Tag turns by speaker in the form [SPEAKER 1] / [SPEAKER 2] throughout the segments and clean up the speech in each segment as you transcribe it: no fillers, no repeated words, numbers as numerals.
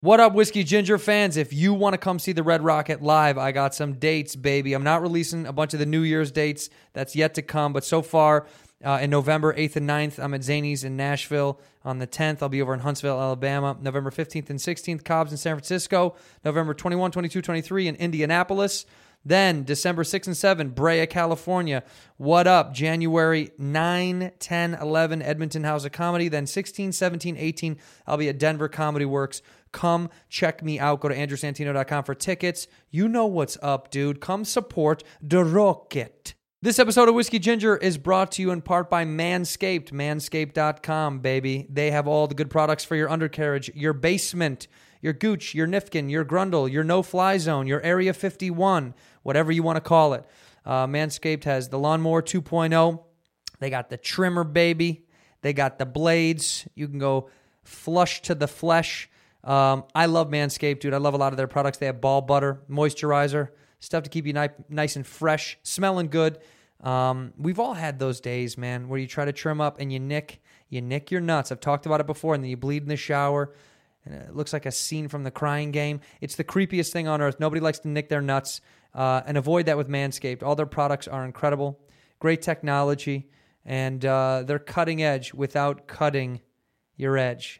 [SPEAKER 1] What up, Whiskey Ginger fans? If you want to come see the Red Rocket live, I got some dates, baby. I'm not releasing a bunch of the New Year's dates. That's yet to come. But so far, in November 8th and 9th, I'm at Zanies in Nashville. On the 10th, I'll be over in Huntsville, Alabama. November 15th and 16th, Cobb's in San Francisco. November 21, 22, 23 in Indianapolis. Then December 6 and 7, Brea, California. What up? January 9, 10, 11, Edmonton House of Comedy. Then 16, 17, 18, I'll be at Denver Comedy Works. Come check me out. Go to andrewsantino.com for tickets. You know what's up, dude. Come support The Rocket. This episode of Whiskey Ginger is brought to you in part by Manscaped. Manscaped.com, baby. They have all the good products for your undercarriage, your basement, your gooch, your nifkin, your grundle, your no-fly zone, your Area 51, whatever you want to call it. Manscaped has the Lawnmower 2.0. They got the trimmer, baby. They got the blades. You can go flush to the flesh. I love Manscaped, dude. I love a lot of their products. They have ball butter, moisturizer, stuff to keep you nice and fresh, smelling good. We've all had those days, man, where you try to trim up and you nick your nuts. I've talked about it before, and then you bleed in the shower, and it looks like a scene from The Crying Game. It's the creepiest thing on earth. Nobody likes to nick their nuts, and avoid that with Manscaped. All their products are incredible, great technology, and they're cutting edge without cutting your edge.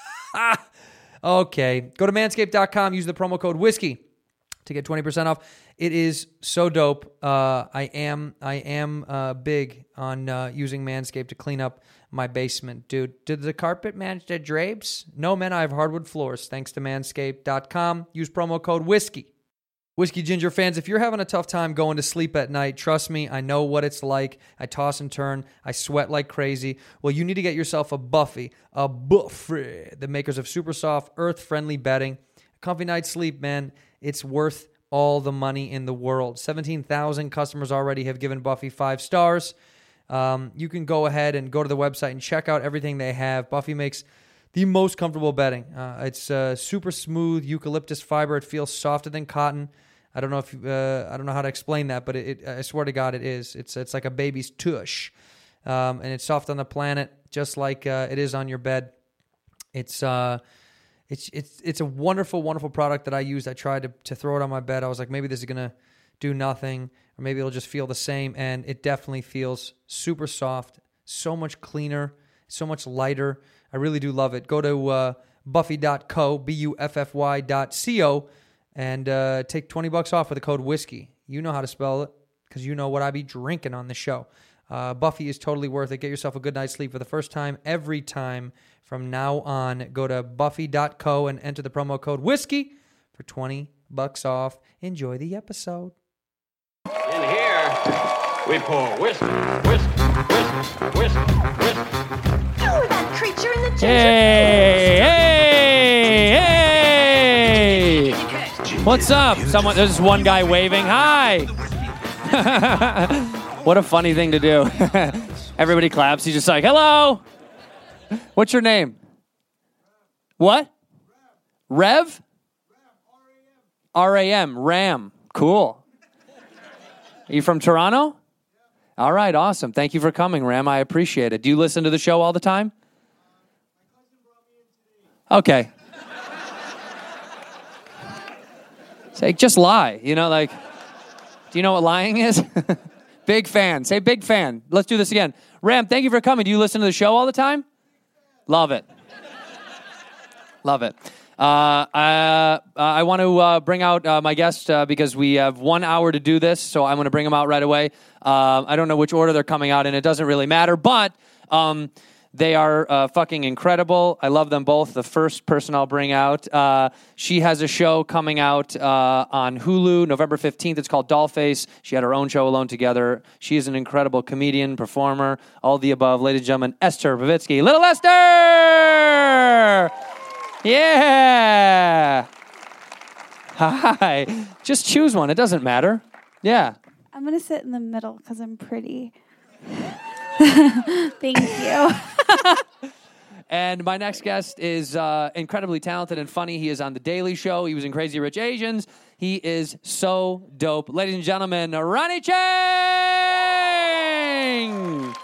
[SPEAKER 1] Okay, go to manscaped.com, use the promo code whiskey to get 20% off. It is so dope. I am big on using Manscaped to clean up my basement, dude. Did the carpet match the drapes? No, man, I have hardwood floors thanks to manscaped.com. Use promo code whiskey. Whiskey Ginger fans, if you're having a tough time going to sleep at night, trust me, I know what it's like. I toss and turn. I sweat like crazy. Well, you need to get yourself a Buffy, the makers of super soft, earth-friendly bedding. A comfy night's sleep, man, it's worth all the money in the world. 17,000 customers already have given Buffy 5 stars. You can go ahead and go to the website and check out everything they have. Buffy makes the most comfortable bedding. It's super smooth eucalyptus fiber. It feels softer than cotton. I don't know how to explain that, but I swear to God, it is. It's like a baby's tush, and it's soft on the planet, just like it is on your bed. It's a wonderful, wonderful product that I used. I tried to throw it on my bed. I was like, maybe this is gonna do nothing, or maybe it'll just feel the same, and it definitely feels super soft, so much cleaner, so much lighter. I really do love it. Go to buffy.co, buffy.co, and take $20 off with the code whiskey. You know how to spell it because you know what I be drinking on the show. Buffy is totally worth it. Get yourself a good night's sleep for the first time, every time from now on. Go to buffy.co and enter the promo code whiskey for $20 off. Enjoy the episode.
[SPEAKER 2] In here, we pour whiskey, whiskey, whiskey, whiskey, whiskey.
[SPEAKER 3] You're that creature in the ginger.
[SPEAKER 4] Hey! What's up? There's one guy waving. Hi! What a funny thing to do. Everybody claps. He's just like, hello! What's your name? What? Rev? R-A-M. Ram. Cool. Are you from Toronto? All right, awesome. Thank you for coming, Ram. I appreciate it. Do you listen to the show all the time? Okay. Say, just lie. You know, like, do you know what lying is? Big fan. Say big fan. Let's do this again. Ram, thank you for coming. Do you listen to the show all the time? Love it. Love it. I want to bring out my guest because we have 1 hour to do this, so I'm going to bring them out right away. I don't know which order they're coming out in. It doesn't really matter, but they are fucking incredible. I love them both. The first person I'll bring out, she has a show coming out on Hulu, November 15th. It's called Dollface. She had her own show, Alone Together. She is an incredible comedian, performer, all the above. Ladies and gentlemen, Esther Povitsky. Little Esther! Yeah! Hi. Just choose one. It doesn't matter. Yeah.
[SPEAKER 5] I'm going to sit in the middle because I'm pretty. Thank you.
[SPEAKER 4] And my next guest is incredibly talented and funny. He is on The Daily Show. He was in Crazy Rich Asians. He is so dope. Ladies and gentlemen, Ronny Chieng!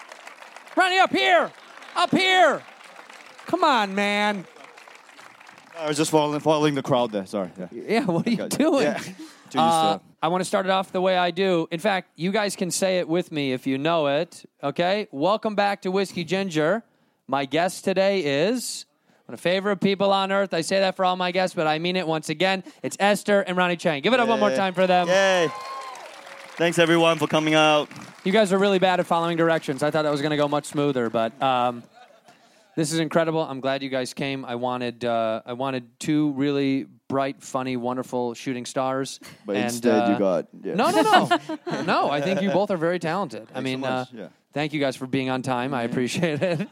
[SPEAKER 4] Ronny, up here! Up here! Come on, man.
[SPEAKER 6] I was just following the crowd there. Sorry. Yeah.
[SPEAKER 4] Yeah, what are you doing?
[SPEAKER 6] Yeah. Too used to it.
[SPEAKER 4] I want to start it off the way I do. In fact, you guys can say it with me if you know it. Okay? Welcome back to Whiskey Ginger. My guest today is one of my favorite people on earth. I say that for all my guests, but I mean it once again. It's Esther and Ronnie Chang. Give it up one more time for them.
[SPEAKER 6] Yay. Thanks, everyone, for coming out.
[SPEAKER 4] You guys are really bad at following directions. I thought that was going to go much smoother, but this is incredible. I'm glad you guys came. I wanted two really bright, funny, wonderful shooting stars.
[SPEAKER 6] But instead you got... Yeah.
[SPEAKER 4] No. No, I think you both are very talented. I mean,
[SPEAKER 6] so much. Yeah.
[SPEAKER 4] thank you guys for being on time. I appreciate it.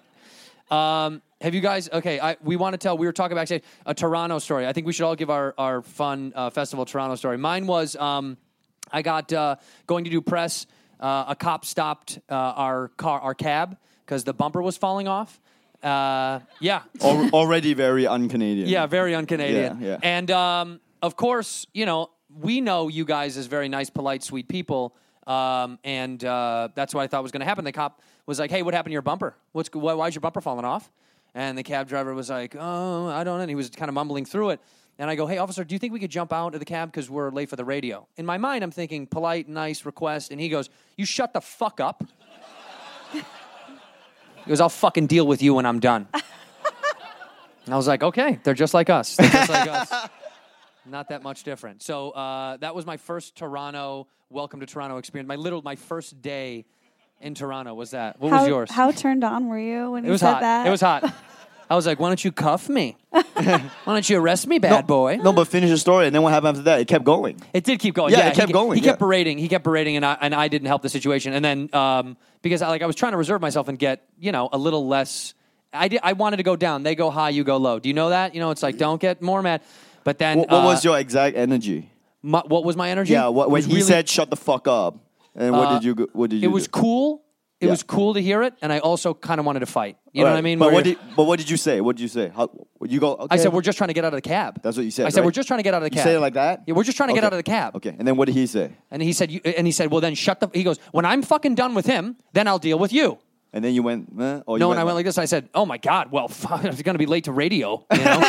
[SPEAKER 4] Have you guys... Okay, we want to tell... We were talking backstage a Toronto story. I think we should all give our fun Festival Toronto story. Mine was... I got going to do press. A cop stopped our cab because the bumper was falling off. Yeah.
[SPEAKER 6] Already very un-Canadian.
[SPEAKER 4] Yeah, very un-Canadian.
[SPEAKER 6] Yeah.
[SPEAKER 4] And, of course, we know you guys as very nice, polite, sweet people, and that's what I thought was going to happen. The cop was like, hey, what happened to your bumper? Why's your bumper falling off? And the cab driver was like, oh, I don't know. And he was kind of mumbling through it. And I go, hey, officer, do you think we could jump out of the cab because we're late for the radio? In my mind, I'm thinking polite, nice request. And he goes, you shut the fuck up. He goes, I'll fucking deal with you when I'm done. And I was like, okay, they're just like us. They're just like us. Not that much different. So that was my first Toronto, welcome to Toronto experience. My first day in Toronto was that. What was yours?
[SPEAKER 5] How turned on were you when you said that?
[SPEAKER 4] It was hot. I was like, why don't you cuff me? Why don't you arrest me, bad boy?
[SPEAKER 6] No, but finish the story, and then what happened after that? It kept going.
[SPEAKER 4] It did keep going.
[SPEAKER 6] Yeah, it kept going.
[SPEAKER 4] He kept berating. He kept berating, and I didn't help the situation. And then because I was trying to reserve myself and get a little less. I wanted to go down. They go high, you go low. Do you know that? It's like don't get more mad. But then
[SPEAKER 6] what was your exact energy?
[SPEAKER 4] What was my energy?
[SPEAKER 6] Yeah, when he said "shut the fuck up," and what did you?
[SPEAKER 4] It was cool. It was cool to hear it, and I also kind of wanted to fight. You know what I mean?
[SPEAKER 6] But what did you say? What did you say? You go? Okay.
[SPEAKER 4] I said, we're just trying to get out of the cab.
[SPEAKER 6] That's what you said.
[SPEAKER 4] I said,
[SPEAKER 6] right?
[SPEAKER 4] we're just trying to get out of the cab.
[SPEAKER 6] You say it like that?
[SPEAKER 4] Yeah, we're just trying to get out of the cab.
[SPEAKER 6] Okay, and then what did he say?
[SPEAKER 4] And he said, well, then shut the... He goes, when I'm fucking done with him, then I'll deal with you.
[SPEAKER 6] And then you went,
[SPEAKER 4] and I went like this. I said, oh, my God, well, fuck, I'm going to be late to radio,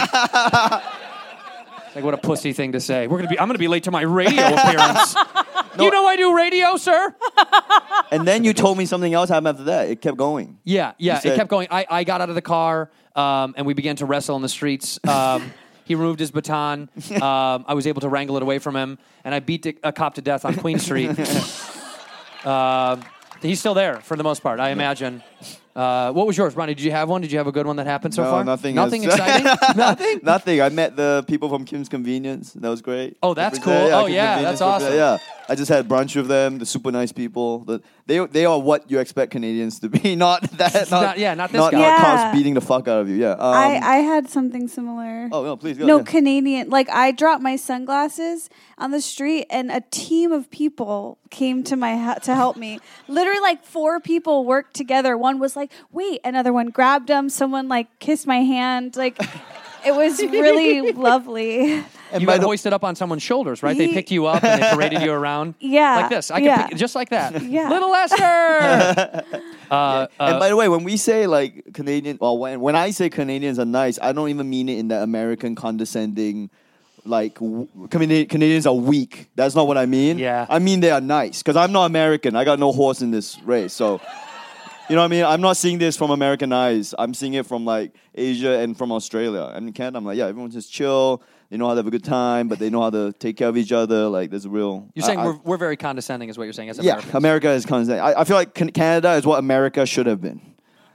[SPEAKER 4] Like, what a pussy thing to say. I'm going to be late to my radio appearance. You know I do radio, sir.
[SPEAKER 6] And then you told me something else happened after that. It kept going.
[SPEAKER 4] Yeah, it kept going. I got out of the car, and we began to wrestle in the streets. He removed his baton. I was able to wrangle it away from him, and I beat a cop to death on Queen Street. He's still there for the most part, I imagine. What was yours, Ronnie? Did you have one? Did you have a good one that happened so far?
[SPEAKER 6] Nothing.
[SPEAKER 4] Nothing exciting? Nothing?
[SPEAKER 6] Nothing. I met the people from Kim's Convenience. That was great.
[SPEAKER 4] Oh, that's cool. Oh, yeah, that's awesome.
[SPEAKER 6] Yeah, I just had brunch with them. The super nice people. They are what you expect Canadians to be. Not that. Not this
[SPEAKER 4] guy.
[SPEAKER 6] Not cops beating the fuck out of you. Yeah.
[SPEAKER 5] I had something similar.
[SPEAKER 6] Oh no, please go.
[SPEAKER 5] No,
[SPEAKER 6] yeah.
[SPEAKER 5] Canadian. Like I dropped my sunglasses on the street, and a team of people came to to help me. Literally, like 4 people worked together. One was like, "Wait," another one grabbed them. Someone like kissed my hand. Like it was really lovely.
[SPEAKER 4] And you got hoisted up on someone's shoulders, right? They picked you up and they paraded you around.
[SPEAKER 5] Yeah.
[SPEAKER 4] Like this. I could pick, just like that.
[SPEAKER 5] Yeah.
[SPEAKER 4] Little Esther!
[SPEAKER 6] And by the way, when we say like Canadian, well, when I say Canadians are nice, I don't even mean it in the American condescending, like Canadians are weak. That's not what I mean.
[SPEAKER 4] Yeah.
[SPEAKER 6] I mean they are nice. Because I'm not American. I got no horse in this race. So, you know what I mean? I'm not seeing this from American eyes. I'm seeing it from like Asia and from Australia. And in Canada, I'm like, yeah, everyone's just chill. They know how to have a good time, but they know how to take care of each other. Like, there's a real...
[SPEAKER 4] You're saying we're very condescending is what you're saying as Americans.
[SPEAKER 6] Yeah, America is condescending. I feel like Canada is what America should have been.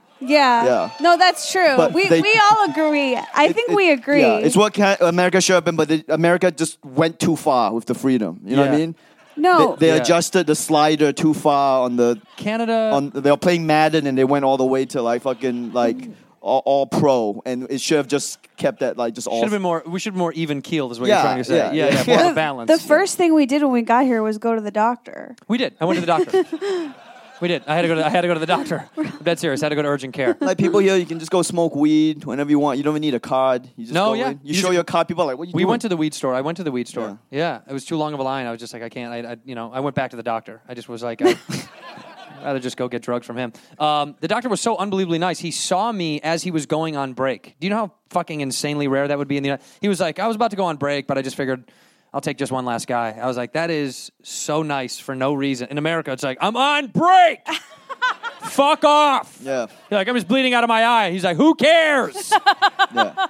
[SPEAKER 5] Yeah. No, that's true.
[SPEAKER 6] But
[SPEAKER 5] we all agree. I think we agree.
[SPEAKER 6] Yeah, it's what America should have been, but America just went too far with the freedom. You know what I mean?
[SPEAKER 5] No.
[SPEAKER 6] They adjusted the slider too far on the...
[SPEAKER 4] Canada...
[SPEAKER 6] They were playing Madden, and they went all the way to like fucking like... All pro, and it should have just kept that like just all.
[SPEAKER 4] Should have been more. We should be more even keeled, is what you're trying to say. Yeah, more balance.
[SPEAKER 5] The first thing we did when we got here was go to the doctor.
[SPEAKER 4] We did. I went to the doctor. We did. I had to go to the doctor. I'm dead serious. I had to go to urgent care.
[SPEAKER 6] Like people here, you can just go smoke weed whenever you want. You don't even need a card. You just go in. You show your card. People are like, what are you doing?
[SPEAKER 4] We went to the weed store. I went to the weed store. Yeah. It was too long of a line. I was just like, I can't. I went back to the doctor. I just was like. I'd rather just go get drugs from him. The doctor was so unbelievably nice. He saw me as he was going on break. Do you know how fucking insanely rare that would be in the United States? He was like, I was about to go on break, but I just figured I'll take just one last guy. I was like, that is so nice for no reason. In America, it's like, I'm on break. Fuck off.
[SPEAKER 6] Yeah.
[SPEAKER 4] You're like, I'm just bleeding out of my eye. He's like, who cares?
[SPEAKER 6] Yeah.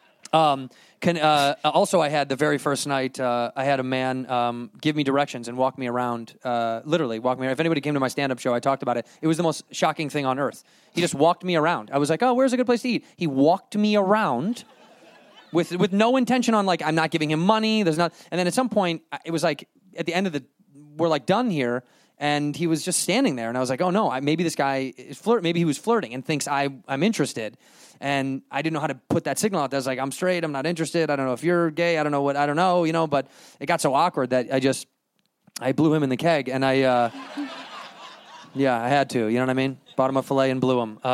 [SPEAKER 4] Also, I had the very first night, I had a man give me directions and walk me around, literally walk me around. If anybody came to my stand-up show, I talked about it. It was the most shocking thing on earth. He just walked me around. I was like, oh, where's a good place to eat? He walked me around with no intention on, like, I'm not giving him money. There's not. And then at some point, it was like, at the end of we're like done here. And he was just standing there. And I was like, oh, no, maybe this guy is maybe he was flirting and thinks I'm interested. And I didn't know how to put that signal out there. I was like, I'm straight. I'm not interested. I don't know if you're gay. I don't know, but it got so awkward that I blew him in the keg. And I had to, you know what I mean? Bought him a filet and blew him.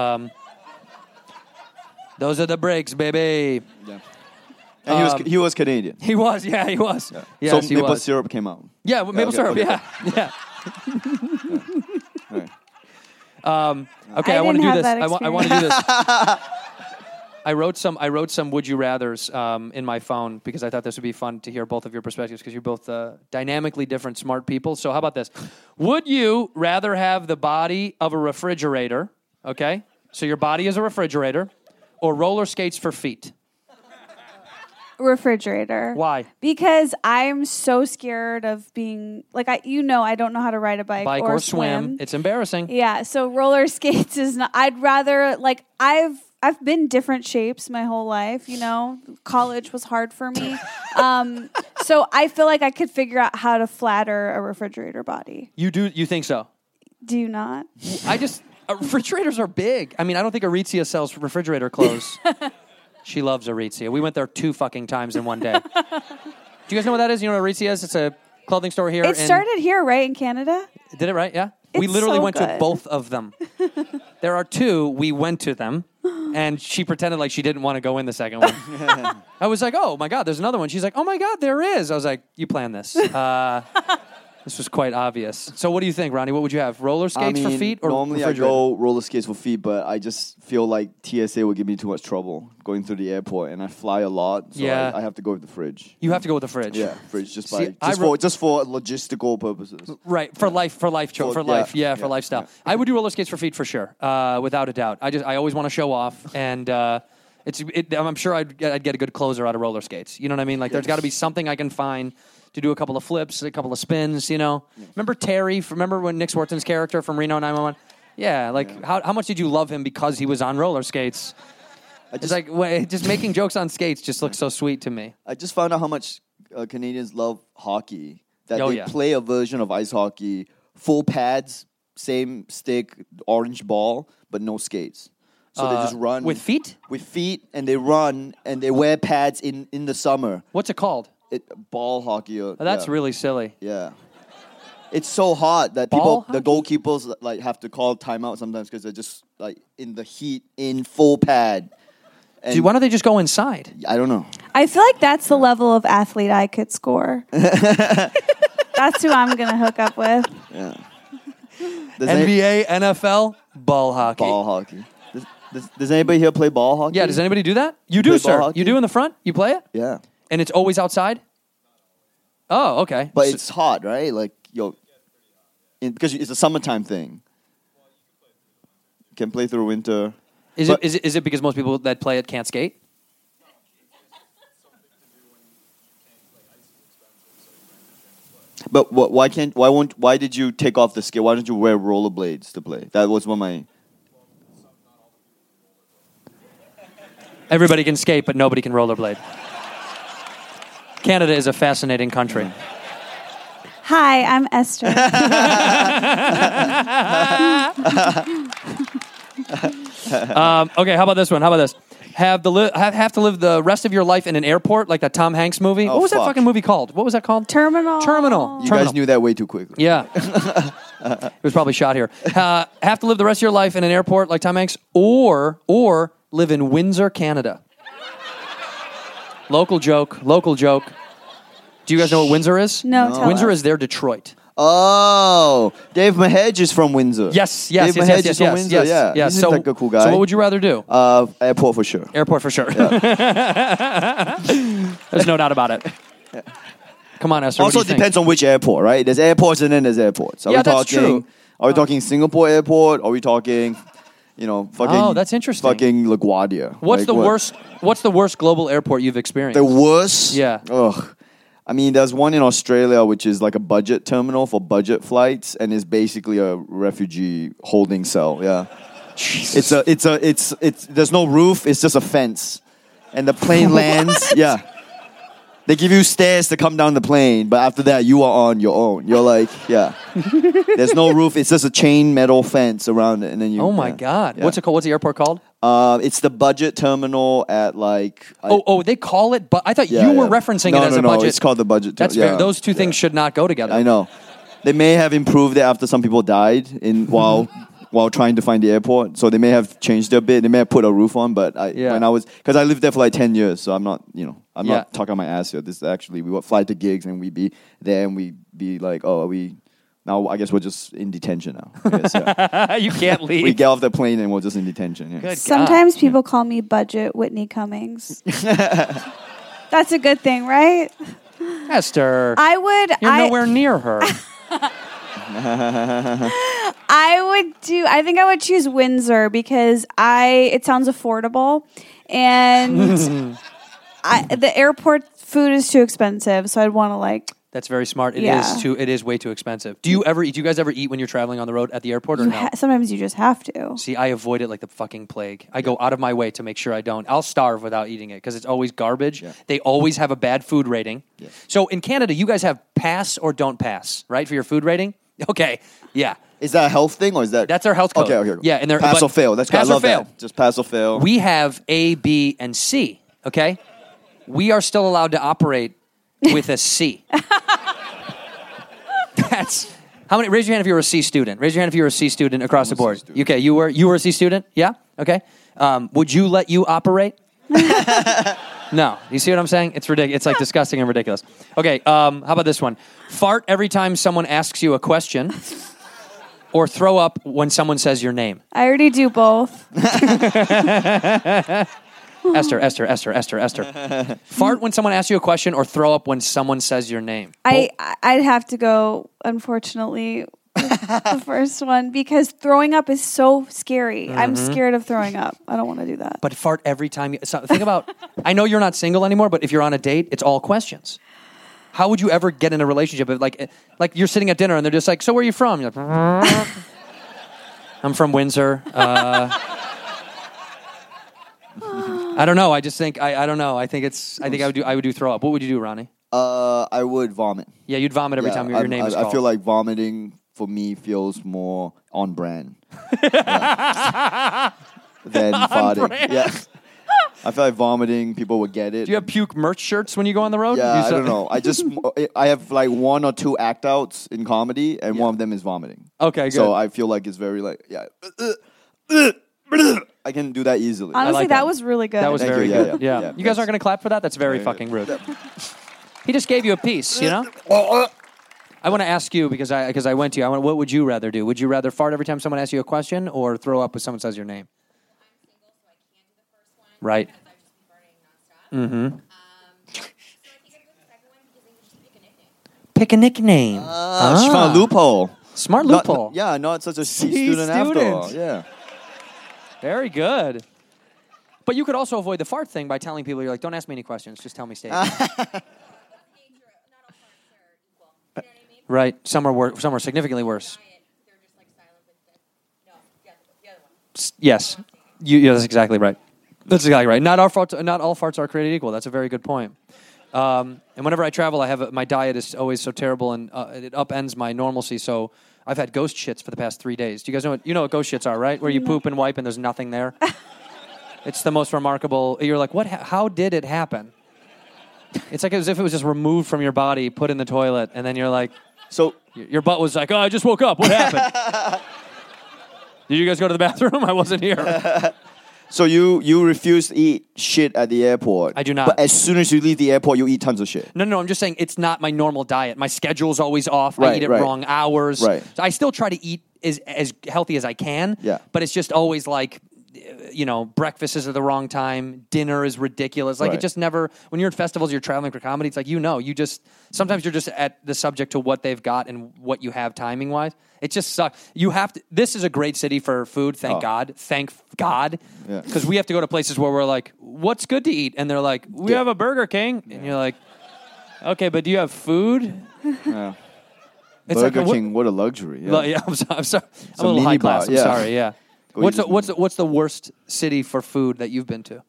[SPEAKER 4] Those are the breaks, baby.
[SPEAKER 6] Yeah. And he was Canadian.
[SPEAKER 4] He was, yeah, he was.
[SPEAKER 6] Yeah.
[SPEAKER 4] Yes,
[SPEAKER 6] so maple syrup came out.
[SPEAKER 4] Yeah, maple syrup,
[SPEAKER 6] okay.
[SPEAKER 4] Yeah.
[SPEAKER 6] Right.
[SPEAKER 4] Okay, I want to do this.
[SPEAKER 5] that
[SPEAKER 4] I want to do this. I wrote some would you rathers in my phone because I thought this would be fun to hear both of your perspectives because you're both dynamically different, smart people. So how about this? Would you rather have the body of a refrigerator? Okay, so your body is a refrigerator, or roller skates for feet?
[SPEAKER 5] Refrigerator.
[SPEAKER 4] Why?
[SPEAKER 5] Because I'm so scared of being like I don't know how to ride a bike
[SPEAKER 4] or swim. It's embarrassing.
[SPEAKER 5] Yeah, so roller skates is not. I'd rather like I've been different shapes my whole life. You know, college was hard for me, so I feel like I could figure out how to flatter a refrigerator body.
[SPEAKER 4] You do? You think so?
[SPEAKER 5] Do you not?
[SPEAKER 4] Refrigerators are big. I mean, I don't think Aritzia sells refrigerator clothes. She loves Aritzia. We went there 2 fucking times in one day. Do you guys know what that is? You know what Aritzia is? It's a clothing store here.
[SPEAKER 5] It started here, right, in Canada?
[SPEAKER 4] Did it right? Yeah.
[SPEAKER 5] It's
[SPEAKER 4] we literally
[SPEAKER 5] so
[SPEAKER 4] went to
[SPEAKER 5] good.
[SPEAKER 4] both of them. There are 2. We went to them, and she pretended like she didn't want to go in the second one. I was like, oh, my God, there's another one. She's like, oh, my God, there is. I was like, you planned this. This was quite obvious. So what do you think, Ronnie? What would you have? Roller skates for feet or
[SPEAKER 6] normally
[SPEAKER 4] refrigerator?
[SPEAKER 6] I go roller skates for feet, but I just feel like TSA would give me too much trouble going through the airport, and I fly a lot, so
[SPEAKER 4] Yeah.
[SPEAKER 6] I have to go with the fridge.
[SPEAKER 4] You have to go with the fridge.
[SPEAKER 6] Yeah, fridge just
[SPEAKER 4] See,
[SPEAKER 6] for logistical purposes.
[SPEAKER 4] Right, for lifestyle.
[SPEAKER 6] Yeah.
[SPEAKER 4] I would do roller skates for feet for sure, without a doubt. I always want to show off, and I'm sure I'd get a good closer out of roller skates. You know what I mean? Like, there's got to be something I can find to do a couple of flips, a couple of spins, you know? Remember Terry? Remember when Nick Swarton's character from Reno 911? Yeah, how much did you love him because he was on roller skates? Just making jokes on skates just looks so sweet to me.
[SPEAKER 6] I just found out how much Canadians love hockey. That they
[SPEAKER 4] yeah.
[SPEAKER 6] play a version of ice hockey, full pads, same stick, orange ball, but no skates. So they just run.
[SPEAKER 4] With feet?
[SPEAKER 6] With feet, and they run, and they wear pads in the summer.
[SPEAKER 4] What's it called?
[SPEAKER 6] Ball hockey.
[SPEAKER 4] That's really silly.
[SPEAKER 6] Yeah. It's so hot that the goalkeepers like have to call timeout sometimes because they're just like in the heat in full pad. And
[SPEAKER 4] Why don't they just go inside?
[SPEAKER 6] I don't know.
[SPEAKER 5] I feel like that's the level of athlete I could score. That's who I'm going to hook up with.
[SPEAKER 6] Yeah.
[SPEAKER 4] NBA, NFL, ball hockey.
[SPEAKER 6] Ball hockey. Does anybody here play ball hockey?
[SPEAKER 4] Yeah, does anybody do that? You
[SPEAKER 6] play
[SPEAKER 4] do,
[SPEAKER 6] ball
[SPEAKER 4] sir.
[SPEAKER 6] hockey?
[SPEAKER 4] You do in the front? You play it?
[SPEAKER 6] Yeah.
[SPEAKER 4] And it's always outside? Oh, okay.
[SPEAKER 6] But it's hot, right? Like, because it's a summertime thing. You can play through winter.
[SPEAKER 4] Is it because most people that play it can't skate?
[SPEAKER 6] But why did you take off the skate? Why don't you wear rollerblades to play? That was one of my...
[SPEAKER 4] Everybody can skate, but nobody can rollerblade. Canada is a fascinating country.
[SPEAKER 5] Hi, I'm Esther.
[SPEAKER 4] Okay, how about this one? How about this? Have to live the rest of your life in an airport, like that Tom Hanks movie?
[SPEAKER 6] Oh,
[SPEAKER 4] What was that
[SPEAKER 6] fuck.
[SPEAKER 4] fucking movie called? What was that called?
[SPEAKER 5] Terminal.
[SPEAKER 6] You guys knew that way too quickly.
[SPEAKER 4] Yeah. It was probably shot here. Have to live the rest of your life in an airport like Tom Hanks, or live in Windsor, Canada. Local joke. Do you guys know what Windsor is?
[SPEAKER 5] No, tell
[SPEAKER 4] Windsor
[SPEAKER 5] us.
[SPEAKER 4] is their Detroit.
[SPEAKER 6] Oh, Dave Mahedge is from Windsor.
[SPEAKER 4] Yes.
[SPEAKER 6] Dave Mahedge is from Windsor. Yeah,
[SPEAKER 4] yes.
[SPEAKER 6] He's like a cool guy.
[SPEAKER 4] So what would you rather do?
[SPEAKER 6] Airport for sure.
[SPEAKER 4] Airport for sure. There's no doubt about it. Come on, Esther.
[SPEAKER 6] Also
[SPEAKER 4] what do you
[SPEAKER 6] depends on which airport, right? There's airports and then there's airports.
[SPEAKER 4] Yeah, that's true.
[SPEAKER 6] Are we talking Singapore airport? Are we talking, fucking?
[SPEAKER 4] Oh, that's interesting.
[SPEAKER 6] Fucking LaGuardia.
[SPEAKER 4] What's
[SPEAKER 6] Like,
[SPEAKER 4] the
[SPEAKER 6] what?
[SPEAKER 4] worst? What's the worst global airport you've experienced?
[SPEAKER 6] The worst?
[SPEAKER 4] Yeah.
[SPEAKER 6] Ugh. I mean, there's one in Australia which is like a budget terminal for budget flights, and is basically a refugee holding cell. Yeah.
[SPEAKER 4] Jesus.
[SPEAKER 6] It's there's no roof. It's just a fence, and the plane lands. Yeah. They give you stairs to come down the plane, but after that, you are on your own. You're like, yeah. There's no roof. It's just a chain metal fence around it, and then you.
[SPEAKER 4] Oh my
[SPEAKER 6] yeah.
[SPEAKER 4] God!
[SPEAKER 6] Yeah.
[SPEAKER 4] What's it called? What's the airport called?
[SPEAKER 6] It's the budget terminal at like.
[SPEAKER 4] They call it. But I thought
[SPEAKER 6] Yeah,
[SPEAKER 4] you were
[SPEAKER 6] yeah.
[SPEAKER 4] referencing
[SPEAKER 6] No,
[SPEAKER 4] it as
[SPEAKER 6] no,
[SPEAKER 4] a
[SPEAKER 6] no,
[SPEAKER 4] budget.
[SPEAKER 6] it's called the budget.
[SPEAKER 4] That's
[SPEAKER 6] yeah.
[SPEAKER 4] fair. Those two things should not go together.
[SPEAKER 6] I know. They may have improved it after some people died while trying to find the airport. So they may have changed it a bit. They may have put a roof on, but because I lived there for like 10 years, so I'm not, I'm not talking on my ass here. This is actually, we would fly to gigs and we'd be there and we'd be like, now I guess we're just in detention now. I guess, yeah.
[SPEAKER 4] You can't leave.
[SPEAKER 6] We get off the plane and we're just in detention. Yeah.
[SPEAKER 4] Good
[SPEAKER 5] Sometimes people call me Budget Whitney Cummings. That's a good thing, right?
[SPEAKER 4] God. Esther.
[SPEAKER 5] You're
[SPEAKER 4] nowhere near her.
[SPEAKER 5] I think I would choose Windsor because it sounds affordable, and the airport food is too expensive, so I'd want to
[SPEAKER 4] That's very smart. It
[SPEAKER 5] Yeah.
[SPEAKER 4] It is way too expensive. Do you guys ever eat when you're traveling on the road at the airport or no?
[SPEAKER 5] sometimes you just have to.
[SPEAKER 4] See, I avoid it like the fucking plague. I go out of my way to make sure I don't. I'll starve without eating it because it's always garbage.
[SPEAKER 6] Yeah.
[SPEAKER 4] They always have a bad food rating.
[SPEAKER 6] Yeah.
[SPEAKER 4] So in Canada, you guys have pass or don't pass, right, for your food rating? Okay, yeah.
[SPEAKER 6] Is that a health thing or is that?
[SPEAKER 4] That's our health code.
[SPEAKER 6] Okay.
[SPEAKER 4] Yeah, and
[SPEAKER 6] pass or fail. That's good. I
[SPEAKER 4] pass or
[SPEAKER 6] love
[SPEAKER 4] fail.
[SPEAKER 6] that. Just pass or fail.
[SPEAKER 4] We have A, B, and C, okay? We are still allowed to operate with a C. That's how many? Raise your hand if you were a C student. Raise your hand if you were a C student across the board. Okay, you were a C student? Yeah? Okay. Would you let you operate? No. You see what I'm saying? It's ridiculous. It's like disgusting and ridiculous. Okay, how about this one? Fart every time someone asks you a question or throw up when someone says your name.
[SPEAKER 5] I already do both.
[SPEAKER 4] Esther. Fart when someone asks you a question or throw up when someone says your name.
[SPEAKER 5] I'd have to go, unfortunately, with the first one because throwing up is so scary. I'm scared of throwing up. I don't want to do that.
[SPEAKER 4] But fart every time. Think about, I know you're not single anymore, but if you're on a date, it's all questions. How would you ever get in a relationship if, like you're sitting at dinner and they're just like, so where are you from? You're like, I'm from Windsor. I don't know. I just think I don't know. I think I would do throw up. What would you do, Ronnie?
[SPEAKER 6] I would vomit.
[SPEAKER 4] Yeah, you'd vomit every time your name is called.
[SPEAKER 6] I feel like vomiting for me feels more on brand than farting.
[SPEAKER 4] brand.
[SPEAKER 6] Yeah. I feel like vomiting, people would get it.
[SPEAKER 4] Do you have puke merch shirts when you go on the road?
[SPEAKER 6] Yeah, I don't know. I have like one or two act outs in comedy, and one of them is vomiting.
[SPEAKER 4] Okay, good.
[SPEAKER 6] So I feel like it's very I can do that easily.
[SPEAKER 5] Honestly,
[SPEAKER 4] like
[SPEAKER 5] that
[SPEAKER 4] that.
[SPEAKER 5] was really good.
[SPEAKER 4] That was
[SPEAKER 6] Thank
[SPEAKER 4] very
[SPEAKER 6] you.
[SPEAKER 4] good.
[SPEAKER 6] Yeah.
[SPEAKER 4] Yeah. You guys aren't going to clap for that? That's very fucking rude. He just gave you a piece, you know? I want to ask you because I went to you. What would you rather do? Would you rather fart every time someone asks you a question or throw up when someone says your name?
[SPEAKER 7] I'm single, so I can't do the first one.
[SPEAKER 4] Right.
[SPEAKER 7] Because I've just been farting nonstop. So I think I'd go with the second one because then you just pick a nickname.
[SPEAKER 4] Pick a nickname.
[SPEAKER 6] She found a loophole.
[SPEAKER 4] Smart loophole.
[SPEAKER 6] Not such a C
[SPEAKER 4] C
[SPEAKER 6] student after all.
[SPEAKER 4] student.
[SPEAKER 6] Yeah.
[SPEAKER 4] Very good. But you could also avoid the fart thing by telling people, you're like, don't ask me any questions. Just tell me statements.
[SPEAKER 7] Not all farts are equal. You know what I mean?
[SPEAKER 4] Right. Some are significantly worse.
[SPEAKER 7] Diet, they're just like silent but no, the other one.
[SPEAKER 4] Yes. That's exactly right. That's exactly right. Not all farts are created equal. That's a very good point. And whenever I travel, my diet is always so terrible, and it upends my normalcy. So I've had ghost shits for the past 3 days. Do you guys know what ghost shits are, right? Where you poop and wipe and there's nothing there. It's the most remarkable. You're like, what? How did it happen? It's like as if it was just removed from your body, put in the toilet, and then you're like,
[SPEAKER 6] So
[SPEAKER 4] your butt was like, oh, I just woke up. What happened? Did you guys go to the bathroom? I wasn't here.
[SPEAKER 6] So you refuse to eat shit at the airport.
[SPEAKER 4] I do not.
[SPEAKER 6] But as soon as you leave the airport, you eat tons of shit.
[SPEAKER 4] No, I'm just saying it's not my normal diet. My schedule's always off. I
[SPEAKER 6] Right,
[SPEAKER 4] eat at
[SPEAKER 6] right.
[SPEAKER 4] wrong hours.
[SPEAKER 6] Right.
[SPEAKER 4] So I still try to eat as healthy as I can.
[SPEAKER 6] Yeah.
[SPEAKER 4] But it's just always like, breakfast is at the wrong time. Dinner is ridiculous. Like it
[SPEAKER 6] Right.
[SPEAKER 4] just never. When you're at festivals, you're traveling for comedy. It's like you just sometimes you're just at the subject to what they've got and what you have timing wise. It just sucks. You have to. This is a great city for food. Thank God. Thank God.
[SPEAKER 6] Yeah.
[SPEAKER 4] Because we have to go to places where we're like, what's good to eat? And they're like, we
[SPEAKER 6] Yeah.
[SPEAKER 4] have a Burger King. And you're like, okay, but do you have food?
[SPEAKER 6] Yeah.
[SPEAKER 4] It's
[SPEAKER 6] Burger
[SPEAKER 4] like, what-
[SPEAKER 6] King, what a luxury. Yeah.
[SPEAKER 4] Well, yeah, I'm sorry. I'm sorry. I'm
[SPEAKER 6] Some
[SPEAKER 4] a little high
[SPEAKER 6] mini
[SPEAKER 4] class.
[SPEAKER 6] bar,
[SPEAKER 4] I'm
[SPEAKER 6] yeah.
[SPEAKER 4] sorry. Yeah.
[SPEAKER 6] Go
[SPEAKER 4] What's the worst city for food that you've been to?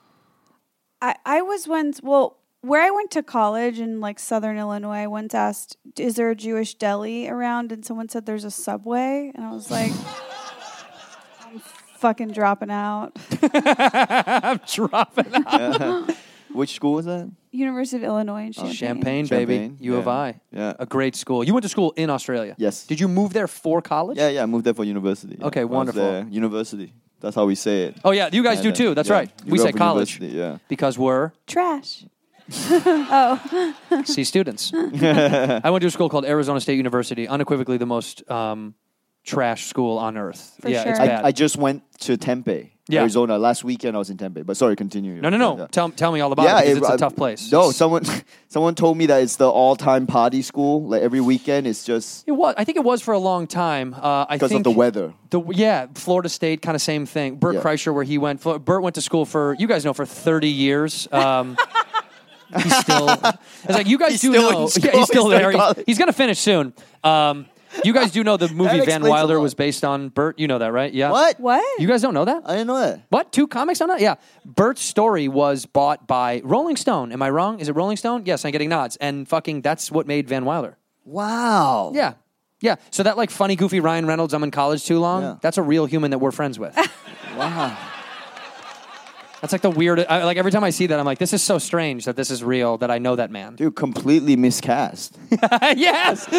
[SPEAKER 5] I was once, where I went to college in like Southern Illinois, I once asked, is there a Jewish deli around? And someone said there's a Subway. And I was like, I'm fucking dropping out.
[SPEAKER 4] I'm dropping out.
[SPEAKER 6] Which school was that?
[SPEAKER 5] University of Illinois in Champaign.
[SPEAKER 4] Champagne, baby.
[SPEAKER 6] Champaign,
[SPEAKER 4] U of
[SPEAKER 6] yeah.
[SPEAKER 4] I.
[SPEAKER 6] Yeah.
[SPEAKER 4] A great school. You went to school in Australia.
[SPEAKER 6] Yes.
[SPEAKER 4] Did you move there for college?
[SPEAKER 6] Yeah, I moved there for university.
[SPEAKER 4] Okay,
[SPEAKER 6] I was
[SPEAKER 4] wonderful.
[SPEAKER 6] there. University. That's how we say it.
[SPEAKER 4] Oh yeah, you guys do too. That's
[SPEAKER 6] Yeah.
[SPEAKER 4] right.
[SPEAKER 6] You
[SPEAKER 4] We
[SPEAKER 6] grew
[SPEAKER 4] say
[SPEAKER 6] up in
[SPEAKER 4] college
[SPEAKER 6] university, Yeah.
[SPEAKER 4] because we're
[SPEAKER 5] Trash.
[SPEAKER 4] C students. I went to a school called Arizona State University, unequivocally the most trash school on earth.
[SPEAKER 5] For
[SPEAKER 4] yeah,
[SPEAKER 5] sure.
[SPEAKER 4] it's bad.
[SPEAKER 6] I just went to Tempe,
[SPEAKER 4] Yeah.
[SPEAKER 6] Arizona. Last weekend I was in Tempe. But sorry, continue.
[SPEAKER 4] No.
[SPEAKER 6] Yeah.
[SPEAKER 4] Tell me all about it because it's a tough place.
[SPEAKER 6] No, someone told me that it's the all-time party school. Like every weekend, it's just
[SPEAKER 4] It was. I think it was for a long time. I
[SPEAKER 6] because
[SPEAKER 4] think
[SPEAKER 6] of the weather.
[SPEAKER 4] Florida State, kind of same thing. Bert
[SPEAKER 6] Yeah.
[SPEAKER 4] Kreischer, where he went. Bert went to school for, you guys know, for 30 years. He's still. It's like you guys
[SPEAKER 6] He's
[SPEAKER 4] do
[SPEAKER 6] still
[SPEAKER 4] know.
[SPEAKER 6] in school.
[SPEAKER 4] Yeah, he's still
[SPEAKER 6] He's still
[SPEAKER 4] there.
[SPEAKER 6] in college.
[SPEAKER 4] He's gonna finish soon. You guys do know the movie Van
[SPEAKER 6] explains a
[SPEAKER 4] Wilder
[SPEAKER 6] lot.
[SPEAKER 4] was based on Bert. You know that, right? Yeah.
[SPEAKER 6] What?
[SPEAKER 4] You guys don't know that?
[SPEAKER 6] I didn't know that.
[SPEAKER 4] What? 2 comics on that? Yeah. Bert's story was bought by Rolling Stone. Am I wrong? Is it Rolling Stone? Yes, I'm getting nods. And fucking that's what made Van Wilder.
[SPEAKER 6] Wow.
[SPEAKER 4] Yeah. Yeah. So that like funny, goofy Ryan Reynolds, I'm in college too long,
[SPEAKER 6] Yeah.
[SPEAKER 4] that's a real human that we're friends with.
[SPEAKER 6] Wow.
[SPEAKER 4] That's like the weird. Like every time I see that, I'm like, this is so strange that this is real, that I know that man.
[SPEAKER 6] Dude, completely miscast.
[SPEAKER 4] Yes.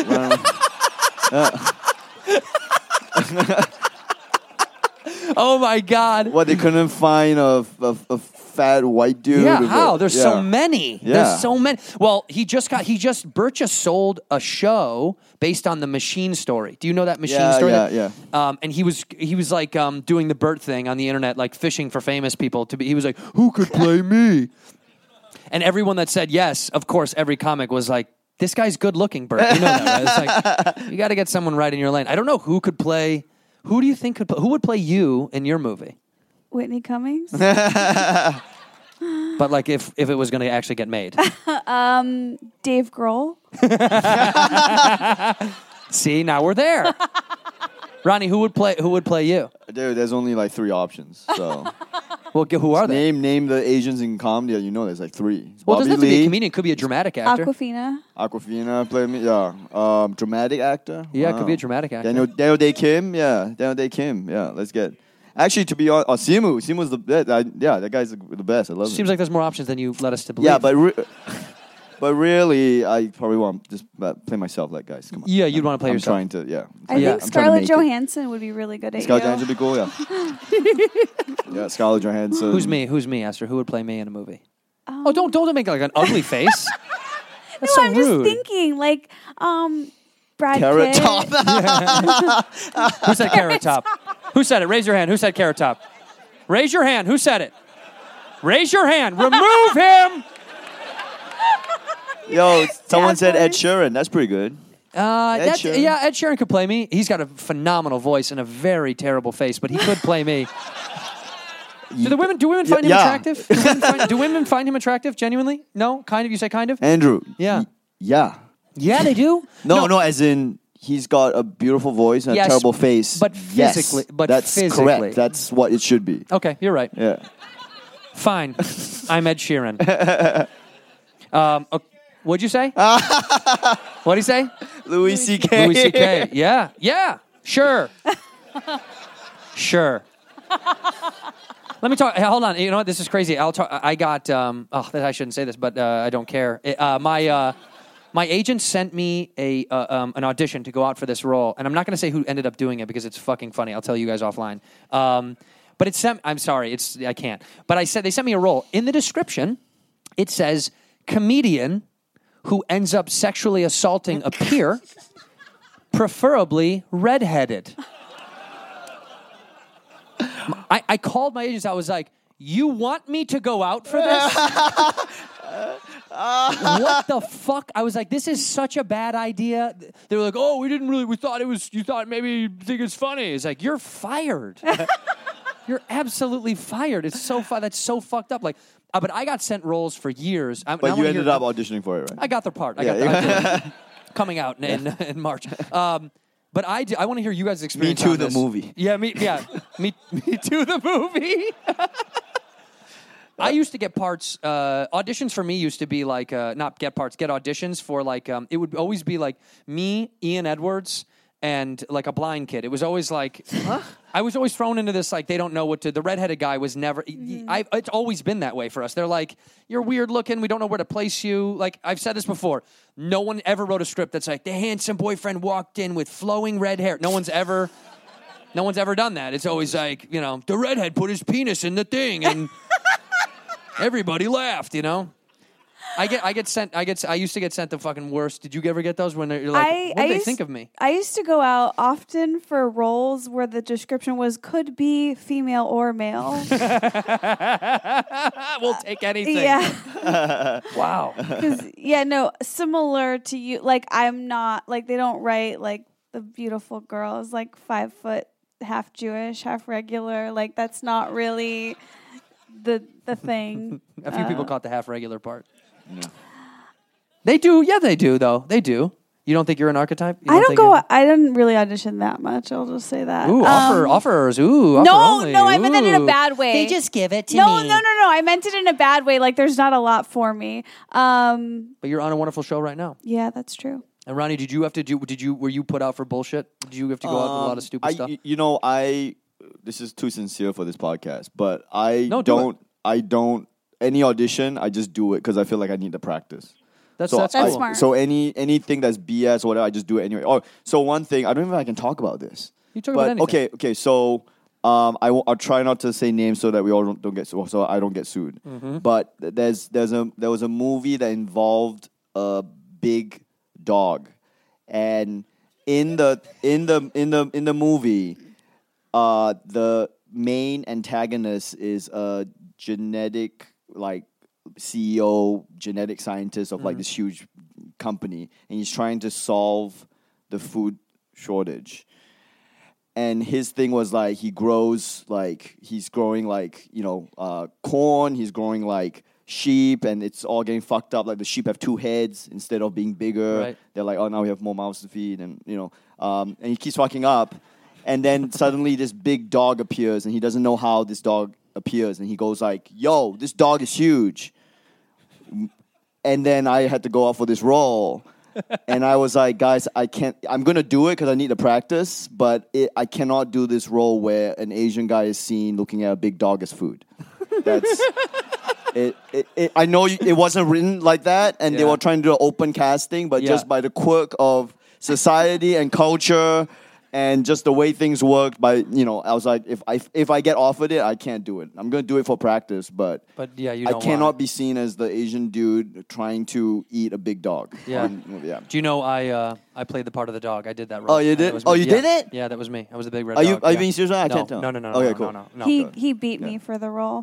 [SPEAKER 4] Oh my God.
[SPEAKER 6] What, they couldn't find a fat white dude?
[SPEAKER 4] Yeah,
[SPEAKER 6] with
[SPEAKER 4] how?
[SPEAKER 6] a-
[SPEAKER 4] There's
[SPEAKER 6] yeah.
[SPEAKER 4] so many.
[SPEAKER 6] Yeah.
[SPEAKER 4] There's so many. Well, Bert just sold a show based on the Machine story. Do you know that Machine
[SPEAKER 6] Yeah,
[SPEAKER 4] story?
[SPEAKER 6] yeah,
[SPEAKER 4] And he was like doing the Bert thing on the internet, like fishing for famous people to be. He was like, who could play me? And everyone that said yes, of course, every comic was like, this guy's good looking, Bert. You know that, right? It's like, you got to get someone right in your lane. I don't know who could play. Who do you think who would play you in your movie?
[SPEAKER 5] Whitney Cummings.
[SPEAKER 4] But like if it was going to actually get made.
[SPEAKER 5] Dave Grohl.
[SPEAKER 4] See, now we're there. Ronnie, who would play you?
[SPEAKER 6] Dude, there's only like 3 options. So
[SPEAKER 4] Well, who are they?
[SPEAKER 6] name the Asians in comedy that you know. There's like 3.
[SPEAKER 4] Well, it doesn't have
[SPEAKER 6] Bobby
[SPEAKER 4] to be a
[SPEAKER 6] Lee,
[SPEAKER 4] comedian. It could be a dramatic actor.
[SPEAKER 5] Aquafina.
[SPEAKER 6] Aquafina played me. Yeah. Dramatic actor.
[SPEAKER 4] Yeah, it could be a
[SPEAKER 6] Wow.
[SPEAKER 4] dramatic actor.
[SPEAKER 6] Daniel Day Kim. Yeah. Daniel Day Kim. Yeah. Let's get. Actually, to be honest, Simu. Simu's the best. That guy's the best. I love him.
[SPEAKER 4] Seems like there's more options than you let us to believe.
[SPEAKER 6] Yeah, but really, I probably want just play myself. Like, guys, come on.
[SPEAKER 4] Yeah, you'd want to play
[SPEAKER 6] I'm
[SPEAKER 4] yourself.
[SPEAKER 6] trying to. Yeah.
[SPEAKER 5] I
[SPEAKER 4] Yeah.
[SPEAKER 5] think
[SPEAKER 6] I'm trying to
[SPEAKER 5] Scarlett
[SPEAKER 6] make it.
[SPEAKER 5] Johansson would be really good at
[SPEAKER 6] Scarlett
[SPEAKER 5] you.
[SPEAKER 6] Johansson would be cool. Yeah. Yeah. Scarlett Johansson.
[SPEAKER 4] Who's me, Esther? Who would play me in a movie? Oh, don't make like an ugly face. That's
[SPEAKER 5] No,
[SPEAKER 4] so
[SPEAKER 5] I'm
[SPEAKER 4] rude.
[SPEAKER 5] just thinking, like, Brad
[SPEAKER 6] Carrot
[SPEAKER 5] Pitt.
[SPEAKER 6] Top.
[SPEAKER 4] Who said Carrot Top? Who said it? Raise your hand. Who said Carrot Top? Raise your hand. Who said it? Raise your hand. Remove him.
[SPEAKER 6] Yo, someone said Ed
[SPEAKER 5] voice.
[SPEAKER 6] Sheeran. That's pretty good. Ed Sheeran.
[SPEAKER 4] Yeah, Ed Sheeran could play me. He's got a phenomenal voice and a very terrible face, but he could play me. Do women find him
[SPEAKER 6] Yeah.
[SPEAKER 4] attractive? Do women find him attractive? Genuinely? No? Kind of? You say kind of?
[SPEAKER 6] Andrew.
[SPEAKER 4] Yeah.
[SPEAKER 6] Yeah.
[SPEAKER 4] Yeah, they do.
[SPEAKER 6] No, as in he's got a beautiful voice and
[SPEAKER 4] Yes,
[SPEAKER 6] a terrible face.
[SPEAKER 4] but
[SPEAKER 6] Yes,
[SPEAKER 4] physically- but
[SPEAKER 6] that's
[SPEAKER 4] physically.
[SPEAKER 6] correct. That's what it should be.
[SPEAKER 4] Okay, you're right.
[SPEAKER 6] Yeah.
[SPEAKER 4] Fine. I'm Ed Sheeran. What'd you say? What'd he say?
[SPEAKER 6] Louis C.K.
[SPEAKER 4] Louis C.K. Yeah. Yeah. Sure. Sure. Let me talk. Hey, hold on. You know what? This is crazy. I'll talk. I got. I shouldn't say this, but I don't care. My agent sent me an audition to go out for this role, and I'm not going to say who ended up doing it because it's fucking funny. I'll tell you guys offline. But I'm sorry, I can't. But they sent me a role. In the description, it says comedian who ends up sexually assaulting a peer, preferably redheaded. I called my agents. I was like, you want me to go out for this? What the fuck? I was like, this is such a bad idea. They were like, oh, we thought you thought maybe you'd think it's funny. It's like, you're fired. You're absolutely fired. It's so that's so fucked up. Like, but I got sent roles for years.
[SPEAKER 6] But you ended up auditioning for it, right?
[SPEAKER 4] I got the part. I got coming out in March. But I want to hear you guys' experience.
[SPEAKER 6] Me Too,
[SPEAKER 4] on
[SPEAKER 6] the
[SPEAKER 4] this.
[SPEAKER 6] movie.
[SPEAKER 4] Yeah, me Too, the movie. I used to get parts. Auditions for me used to be like not get parts, get auditions for like it would always be like me, Ian Edwards, and like a blind kid. It was always like I was always thrown into this like they don't know what to. The redheaded guy was never. It's always been that way for us. They're like, you're weird looking. We don't know where to place you. Like I've said this before. No one ever wrote a script that's like the handsome boyfriend walked in with flowing red hair. No one's ever done that. It's always like, you know, the redhead put his penis in the thing and everybody laughed, you know. I used to get sent the fucking worst. Did you ever get those when you're like, what do they think of me?
[SPEAKER 5] I used to go out often for roles where the description was could be female or male.
[SPEAKER 4] We'll take anything.
[SPEAKER 5] Yeah.
[SPEAKER 4] Wow.
[SPEAKER 5] Similar to you. Like I'm not like they don't write like the beautiful girl is like 5 foot, half Jewish, half regular. Like that's not really the thing.
[SPEAKER 4] A few people caught the half regular part. No. They do. Yeah, they do, though. They do. You don't think you're an archetype?
[SPEAKER 5] I didn't really audition that much. I'll just say that.
[SPEAKER 4] Ooh, offers. Ooh, offer
[SPEAKER 5] no,
[SPEAKER 4] only.
[SPEAKER 5] I meant that in a bad way.
[SPEAKER 8] They just give it to me.
[SPEAKER 5] No. I meant it in a bad way. Like there's not a lot for me.
[SPEAKER 4] But you're on a wonderful show right now.
[SPEAKER 5] Yeah, that's true.
[SPEAKER 4] And Ronnie, were you put out for bullshit? Did you have to go out with a lot of stupid stuff?
[SPEAKER 6] This is too sincere for this podcast, but I don't any audition, I just do it because I feel like I need to practice.
[SPEAKER 4] That's
[SPEAKER 5] smart.
[SPEAKER 6] So anything that's BS or whatever, I just do it anyway. Oh, so one thing, I don't even know if I can talk about this.
[SPEAKER 4] You talk about anything.
[SPEAKER 6] Okay. So I'll try not to say names so that we all don't get so I don't get sued.
[SPEAKER 4] Mm-hmm.
[SPEAKER 6] But there was a movie that involved a big dog, and in the movie, the main antagonist is a genetic CEO, genetic scientist of like this huge company, and he's trying to solve the food shortage. And his thing was like he's growing corn, he's growing like sheep, and it's all getting fucked up. Like the sheep have 2 heads instead of being bigger.
[SPEAKER 4] Right.
[SPEAKER 6] They're like, oh, now we have more mouths to feed, and and he keeps fucking up. And then suddenly this big dog appears, and he doesn't know how this dog appears, and he goes like, yo, this dog is huge. And then I had to go out for this role. And I was like, guys, I'm going to do it because I need to practice, but I cannot do this role where an Asian guy is seen looking at a big dog as food. That's I know it wasn't written like that, and they were trying to do an open casting, but just by the quirk of society and culture and just the way things worked, I was like, if I get offered it, I can't do it. I'm going to do it for practice, but
[SPEAKER 4] yeah,
[SPEAKER 6] I cannot be seen as the Asian dude trying to eat a big dog.
[SPEAKER 4] Yeah. Do you know I played the part of the dog? I did that role.
[SPEAKER 6] Oh, you did?
[SPEAKER 4] You
[SPEAKER 6] did it?
[SPEAKER 4] Yeah, that was me. I was the big red
[SPEAKER 6] Are
[SPEAKER 4] dog.
[SPEAKER 6] Are you being serious? I can't tell.
[SPEAKER 4] No.
[SPEAKER 6] Okay, cool.
[SPEAKER 4] No.
[SPEAKER 5] He beat me for the role.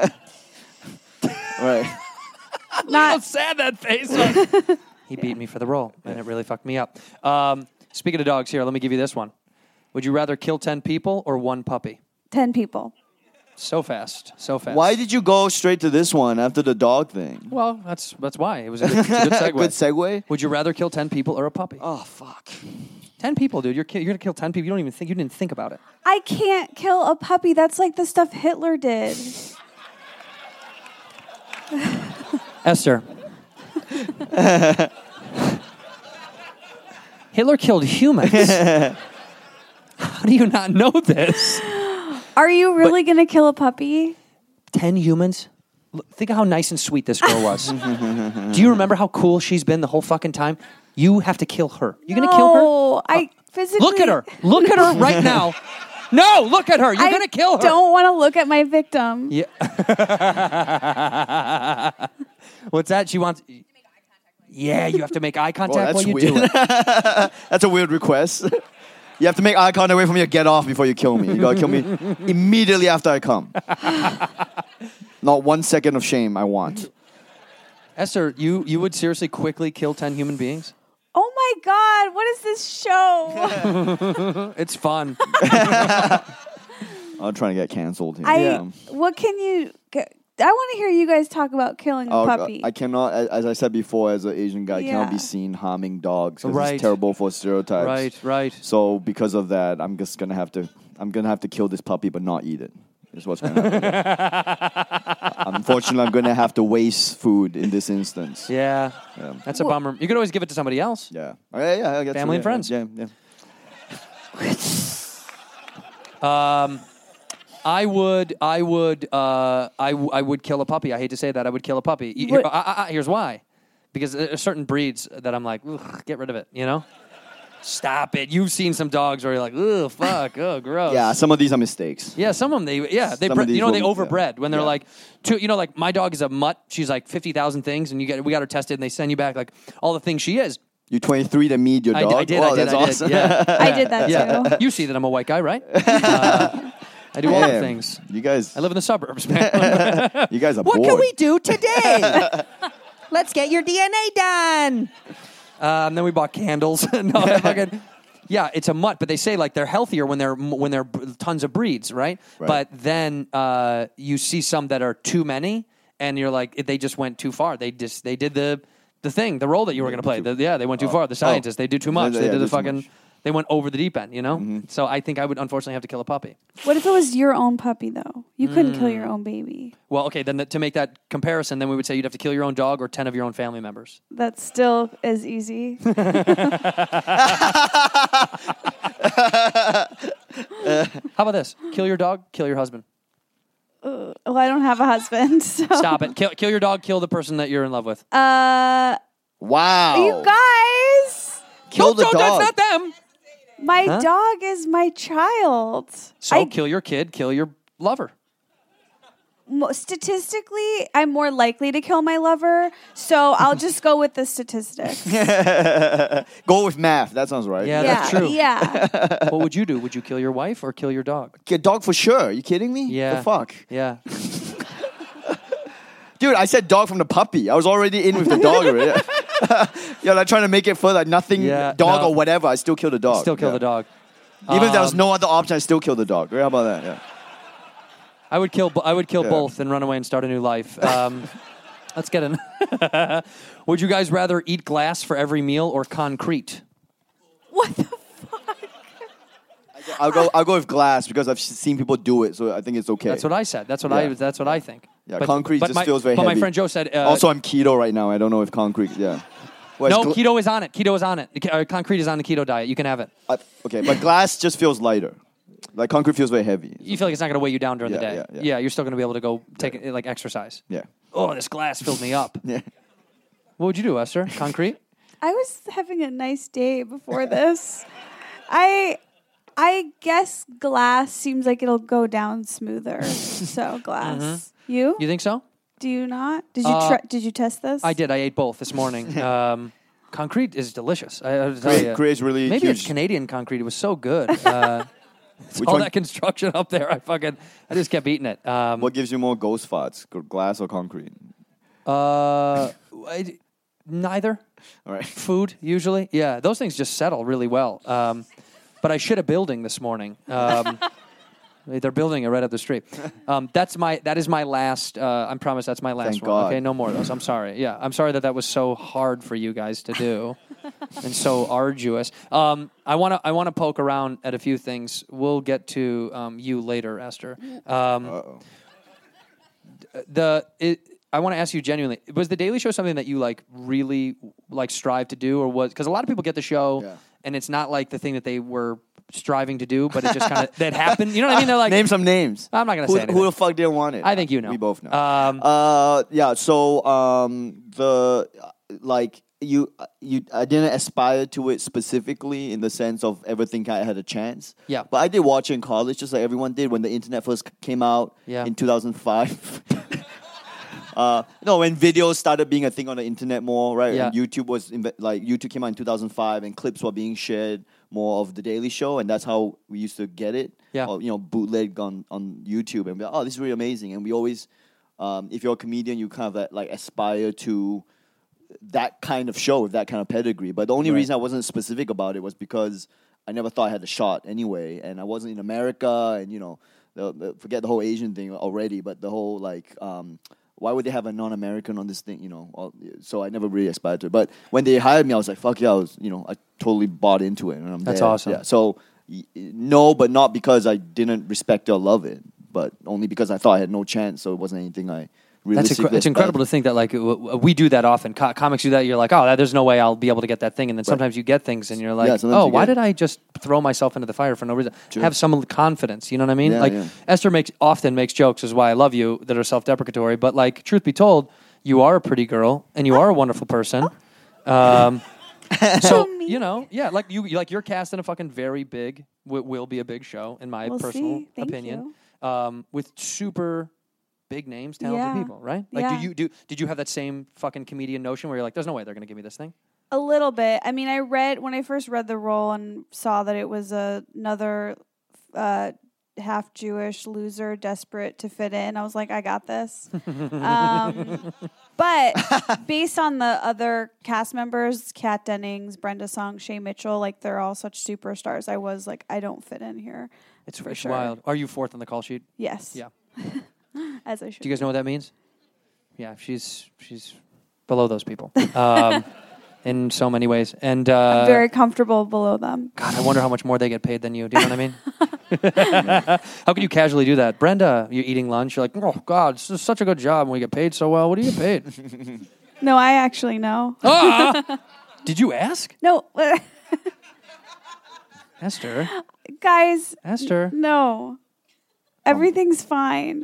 [SPEAKER 6] Right.
[SPEAKER 4] Look how sad that face was. He beat me for the role, and it really fucked me up. Speaking of dogs here, let me give you this one. Would you rather kill 10 people or 1 puppy?
[SPEAKER 5] 10 people.
[SPEAKER 4] So fast.
[SPEAKER 6] Why did you go straight to this one after the dog thing?
[SPEAKER 4] Well, that's why. It was a good segue.
[SPEAKER 6] Good segue?
[SPEAKER 4] Would you rather kill 10 people or a puppy?
[SPEAKER 6] Oh, fuck.
[SPEAKER 4] 10 people, dude. You're going to kill 10 people. You didn't think about it.
[SPEAKER 5] I can't kill a puppy. That's like the stuff Hitler did.
[SPEAKER 4] Esther. Hitler killed humans. How do you not know this?
[SPEAKER 5] Are you really going to kill a puppy? 10
[SPEAKER 4] humans? Think of how nice and sweet this girl was. Do you remember how cool she's been the whole fucking time? You have to kill her. You going to kill her?
[SPEAKER 5] I physically...
[SPEAKER 4] Look at her. Look at her right now. No, look at her. You're
[SPEAKER 5] I
[SPEAKER 4] going to kill her.
[SPEAKER 5] don't want to look at my victim.
[SPEAKER 4] Yeah. What's that? She wants. Yeah, you have to make eye contact while
[SPEAKER 6] that's
[SPEAKER 4] you
[SPEAKER 6] weird.
[SPEAKER 4] do it.
[SPEAKER 6] That's a weird request. You have to make eye contact away from me or get off before you kill me. You gotta kill me immediately after I come. Not 1 second of shame I want.
[SPEAKER 4] Esther, you would seriously quickly kill 10 human beings?
[SPEAKER 5] Oh my God, what is this show?
[SPEAKER 4] It's fun.
[SPEAKER 6] I'm trying to get canceled here.
[SPEAKER 5] What can you... I want to hear you guys talk about killing a puppy.
[SPEAKER 6] I cannot, as I said before, as an Asian guy, I cannot be
[SPEAKER 5] Yeah.
[SPEAKER 6] seen harming dogs because
[SPEAKER 4] Right.
[SPEAKER 6] it's terrible for stereotypes.
[SPEAKER 4] Right.
[SPEAKER 6] So because of that, I'm just gonna have to kill this puppy but not eat it. Is what's gonna happen. Unfortunately, I'm gonna have to waste food in this instance.
[SPEAKER 4] Yeah. That's a bummer. You could always give it to somebody else.
[SPEAKER 6] Yeah. Yeah. I guess
[SPEAKER 4] Family and
[SPEAKER 6] so,
[SPEAKER 4] friends.
[SPEAKER 6] Yeah.
[SPEAKER 4] I would kill a puppy. I hate to say that. I would kill a puppy. Here's why. Because there are certain breeds that I'm like, ugh, get rid of it, you know? Stop it. You've seen some dogs where you're like, ugh, fuck, oh, gross.
[SPEAKER 6] Yeah. Some of these are mistakes.
[SPEAKER 4] Yeah, some of them, they
[SPEAKER 6] Some of these
[SPEAKER 4] they
[SPEAKER 6] will-
[SPEAKER 4] overbred when they're
[SPEAKER 6] yeah.
[SPEAKER 4] like, like my dog is a mutt. She's like 50,000 things, and we got her tested, and they send you back like all the things she is.
[SPEAKER 6] You're 23 to meet your dog.
[SPEAKER 4] I did.
[SPEAKER 6] Wow,
[SPEAKER 4] I did.
[SPEAKER 6] that's awesome.
[SPEAKER 4] Yeah.
[SPEAKER 5] I did that too.
[SPEAKER 4] You see that I'm a white guy, right? I do all the
[SPEAKER 6] Damn.
[SPEAKER 4] things.
[SPEAKER 6] You guys,
[SPEAKER 4] I live in the suburbs, man.
[SPEAKER 6] you guys are
[SPEAKER 4] What
[SPEAKER 6] bored.
[SPEAKER 4] can we do today? Let's get your DNA done. And then we bought candles. Yeah, it's a mutt, but they say like they're healthier when they're tons of breeds, right? But then you see some that are too many, and you're like they just went too far. They did the role that you were going to play. They went too far. The scientists, they do too much.
[SPEAKER 6] Yeah,
[SPEAKER 4] They did
[SPEAKER 6] too
[SPEAKER 4] the fucking.
[SPEAKER 6] much.
[SPEAKER 4] They went over the deep end, you know. So I think I would unfortunately have to kill a puppy.
[SPEAKER 5] What if it was your own puppy, though? You couldn't kill your own baby.
[SPEAKER 4] Well, okay, then to make that comparison, then we would say you'd have to kill your own dog or 10 of your own family members.
[SPEAKER 5] That's still as easy.
[SPEAKER 4] How about this? Kill your dog, kill your husband.
[SPEAKER 5] Well, I don't have a husband, so...
[SPEAKER 4] Stop it. Kill your dog, kill the person that you're in love with.
[SPEAKER 6] Wow.
[SPEAKER 5] You guys!
[SPEAKER 6] Kill the
[SPEAKER 4] no,
[SPEAKER 6] dog.
[SPEAKER 4] that's not them.
[SPEAKER 5] My dog is my child.
[SPEAKER 4] So kill your kid, kill your lover.
[SPEAKER 5] Statistically, I'm more likely to kill my lover, so I'll just go with the statistics.
[SPEAKER 6] Go with math. That sounds right.
[SPEAKER 4] Yeah, that's true.
[SPEAKER 5] Yeah.
[SPEAKER 4] What would you do? Would you kill your wife or kill your dog?
[SPEAKER 6] Get dog for sure. Are you kidding me?
[SPEAKER 4] Yeah.
[SPEAKER 6] The fuck?
[SPEAKER 4] Yeah.
[SPEAKER 6] Dude, I said dog from the puppy. I was already in with the dog already. Yeah, like trying to make it further. Nothing,
[SPEAKER 4] Yeah,
[SPEAKER 6] dog
[SPEAKER 4] no.
[SPEAKER 6] or whatever. I still kill the dog.
[SPEAKER 4] Still kill
[SPEAKER 6] Yeah.
[SPEAKER 4] the dog.
[SPEAKER 6] Even if there was no other option, I still kill the dog. How about that? Yeah.
[SPEAKER 4] I would kill both and run away and start a new life. Let's get in. Would you guys rather eat glass for every meal or concrete?
[SPEAKER 5] What the fuck?
[SPEAKER 6] I'll go with glass because I've seen people do it, so I think it's okay.
[SPEAKER 4] That's what I said. That's what
[SPEAKER 6] Yeah.
[SPEAKER 4] That's what I think.
[SPEAKER 6] Yeah, concrete just feels very
[SPEAKER 4] But
[SPEAKER 6] heavy.
[SPEAKER 4] my friend Joe said.
[SPEAKER 6] Also, I'm keto right now. I don't know if concrete. Yeah. Well,
[SPEAKER 4] no,
[SPEAKER 6] it's
[SPEAKER 4] keto is on it. Keto is on it. Concrete is on the keto diet. You can have it.
[SPEAKER 6] Okay, but glass just feels lighter. Like concrete feels very heavy.
[SPEAKER 4] You feel like it's not going to weigh you down during the day.
[SPEAKER 6] Yeah.
[SPEAKER 4] You're still going to be able to go take it like exercise.
[SPEAKER 6] Yeah.
[SPEAKER 4] Oh, this glass filled me up.
[SPEAKER 6] Yeah.
[SPEAKER 4] What would you do, Esther? Concrete?
[SPEAKER 5] I was having a nice day before this. I guess glass seems like it'll go down smoother. So glass. You?
[SPEAKER 4] You think so?
[SPEAKER 5] Do you not? Did you did you test this?
[SPEAKER 4] I did. I ate both this morning. Concrete is delicious. I have to tell you.
[SPEAKER 6] Create's really
[SPEAKER 4] Maybe
[SPEAKER 6] huge.
[SPEAKER 4] it's Canadian concrete. It was so good. It's
[SPEAKER 6] Which
[SPEAKER 4] all
[SPEAKER 6] one-
[SPEAKER 4] that construction up there. I just kept eating it.
[SPEAKER 6] What gives you more ghost farts, glass or concrete?
[SPEAKER 4] Neither.
[SPEAKER 6] All right.
[SPEAKER 4] Food usually. Yeah, those things just settle really well. But I shit a building this morning. They're building it right up the street. That is my last. I promise that's my last
[SPEAKER 6] Thank
[SPEAKER 4] one.
[SPEAKER 6] God.
[SPEAKER 4] Okay, no more of those. I'm sorry. Yeah, I'm sorry that was so hard for you guys to do and so arduous. I want to poke around at a few things. We'll get to you later, Esther. I want to ask you genuinely: was the Daily Show something that you really strive to do, or was because a lot of people get the show and it's not like the thing that they were striving to do, but it just kind of that happened. You know what I mean? They're like,
[SPEAKER 6] Name some names.
[SPEAKER 4] I'm not going to say anything.
[SPEAKER 6] Who the fuck didn't want it?
[SPEAKER 4] I think you know.
[SPEAKER 6] We both know.
[SPEAKER 4] Um,
[SPEAKER 6] Yeah. So I didn't aspire to it specifically in the sense of ever think I had a chance.
[SPEAKER 4] Yeah.
[SPEAKER 6] But I did watch it in college, just like everyone did when the internet first came out in 2005. When videos started being a thing on the internet more, right?
[SPEAKER 4] Yeah.
[SPEAKER 6] And YouTube was YouTube came out in 2005, and clips were being shared more of the Daily Show, and that's how we used to get it.
[SPEAKER 4] Yeah.
[SPEAKER 6] Or, bootleg on YouTube, and be like, oh, this is really amazing. And we always, if you're a comedian, you kind of like aspire to that kind of show with that kind of pedigree. But the only reason I wasn't specific about it was because I never thought I had a shot anyway, and I wasn't in America, and forget the whole Asian thing already, but the whole why would they have a non-American on this thing, so I never really aspired to it. But when they hired me, I was like, fuck yeah, I totally bought into it, and I'm
[SPEAKER 4] That's
[SPEAKER 6] there.
[SPEAKER 4] awesome.
[SPEAKER 6] Yeah. So no, but not because I didn't respect or love it, but only because I thought I had no chance, so it wasn't anything I realistically
[SPEAKER 4] It's incredible to think that we do that often. Comics do that. You're like, oh, there's no way I'll be able to get that thing, and then sometimes you get things, and you're like, oh, why did I just throw myself into the fire for no reason?
[SPEAKER 6] True.
[SPEAKER 4] Have some confidence. You know what I mean?
[SPEAKER 6] Yeah,
[SPEAKER 4] Esther often makes jokes, is why I love you, that are self-deprecatory. But truth be told, you are a pretty girl, and you are a wonderful person. So you're cast in a fucking very big, will be a big show in my personal opinion, with super big names, talented people, right? Did you have that same fucking comedian notion where you're like, there's no way they're going to give me this thing?
[SPEAKER 5] A little bit. I mean, when I first read the role and saw that it was another half Jewish loser desperate to fit in, I was like, I got this. But based on the other cast members, Kat Dennings, Brenda Song, Shay Mitchell, they're all such superstars, I was like, I don't fit in here.
[SPEAKER 4] It's wild. Are you fourth on the call sheet?
[SPEAKER 5] Yes.
[SPEAKER 4] Yeah.
[SPEAKER 5] As I should.
[SPEAKER 4] Do you guys know what that means? Yeah, she's below those people in so many ways, and
[SPEAKER 5] I'm very comfortable below them.
[SPEAKER 4] God, I wonder how much more they get paid than you. Do you know what I mean? How can you casually do that, Brenda? You're eating lunch. You're like, oh God, this is such a good job, and we get paid so well. What do you get paid?
[SPEAKER 5] No, I actually know.
[SPEAKER 4] Did you ask?
[SPEAKER 5] No.
[SPEAKER 4] Esther.
[SPEAKER 5] Guys.
[SPEAKER 4] Esther.
[SPEAKER 5] No. Everything's fine.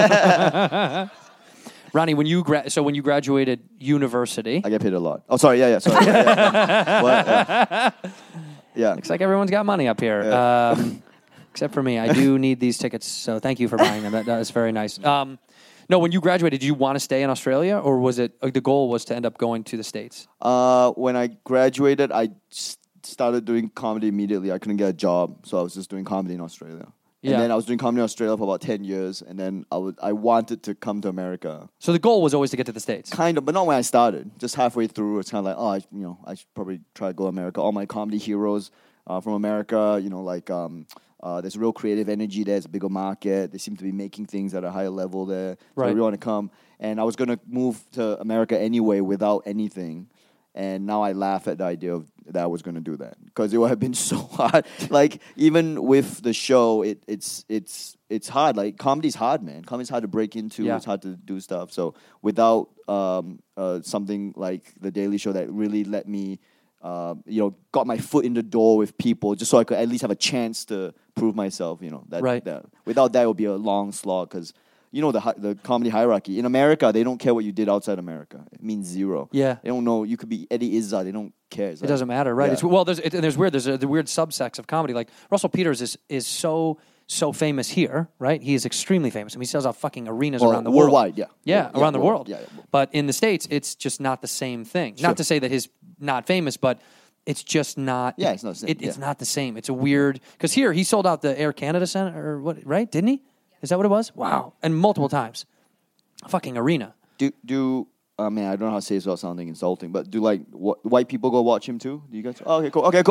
[SPEAKER 4] Ronnie, when you graduated university,
[SPEAKER 6] I get paid a lot. Oh, sorry. Yeah. Sorry. Yeah. What? Yeah.
[SPEAKER 4] Looks like everyone's got money up here, except for me. I do need these tickets, so thank you for buying them. That is very nice. No, when you graduated, did you want to stay in Australia, or was it the goal was to end up going to the States?
[SPEAKER 6] When I graduated, I started doing comedy immediately. I couldn't get a job, so I was just doing comedy in Australia. And then I was doing comedy in Australia for about 10 years, and then I wanted to come to America.
[SPEAKER 4] So the goal was always to get to the States?
[SPEAKER 6] Kind of, but not when I started. Just halfway through, it's kind of like, I should probably try to go to America. All my comedy heroes from America, there's real creative energy there. It's a bigger market. They seem to be making things at a higher level there. So I really want to come. And I was going to move to America anyway without anything. And now I laugh at the idea that I was going to do that because it would have been so hard. Even with the show, it's hard. Comedy's hard, man. Comedy's hard to break into. Yeah. It's hard to do stuff. So without something like The Daily Show that really let me, got my foot in the door with people just so I could at least have a chance to prove myself. Without that, it would be a long slog because. The comedy hierarchy. In America, they don't care what you did outside America. It means zero.
[SPEAKER 4] Yeah.
[SPEAKER 6] They don't know. You could be Eddie Izzard. They don't care.
[SPEAKER 4] It doesn't matter, right?
[SPEAKER 6] Yeah.
[SPEAKER 4] There's the weird subsects of comedy. Like Russell Peters is so famous here, right? He is extremely famous. I mean, he sells out fucking arenas around the world.
[SPEAKER 6] Worldwide, yeah.
[SPEAKER 4] Yeah, around the world.
[SPEAKER 6] Yeah.
[SPEAKER 4] But in the States, it's just not the same thing.
[SPEAKER 6] Sure.
[SPEAKER 4] Not to say that he's not famous, but it's just not.
[SPEAKER 6] Yeah, it's not the same.
[SPEAKER 4] It's not the same. It's a weird because here he sold out the Air Canada Center or what? Right? Didn't he? Is that what it was? Wow! And multiple times. Fucking arena.
[SPEAKER 6] Man, I don't know how to say this without sounding insulting, but do white people go watch him too? Do you guys? Oh, okay, cool. Okay,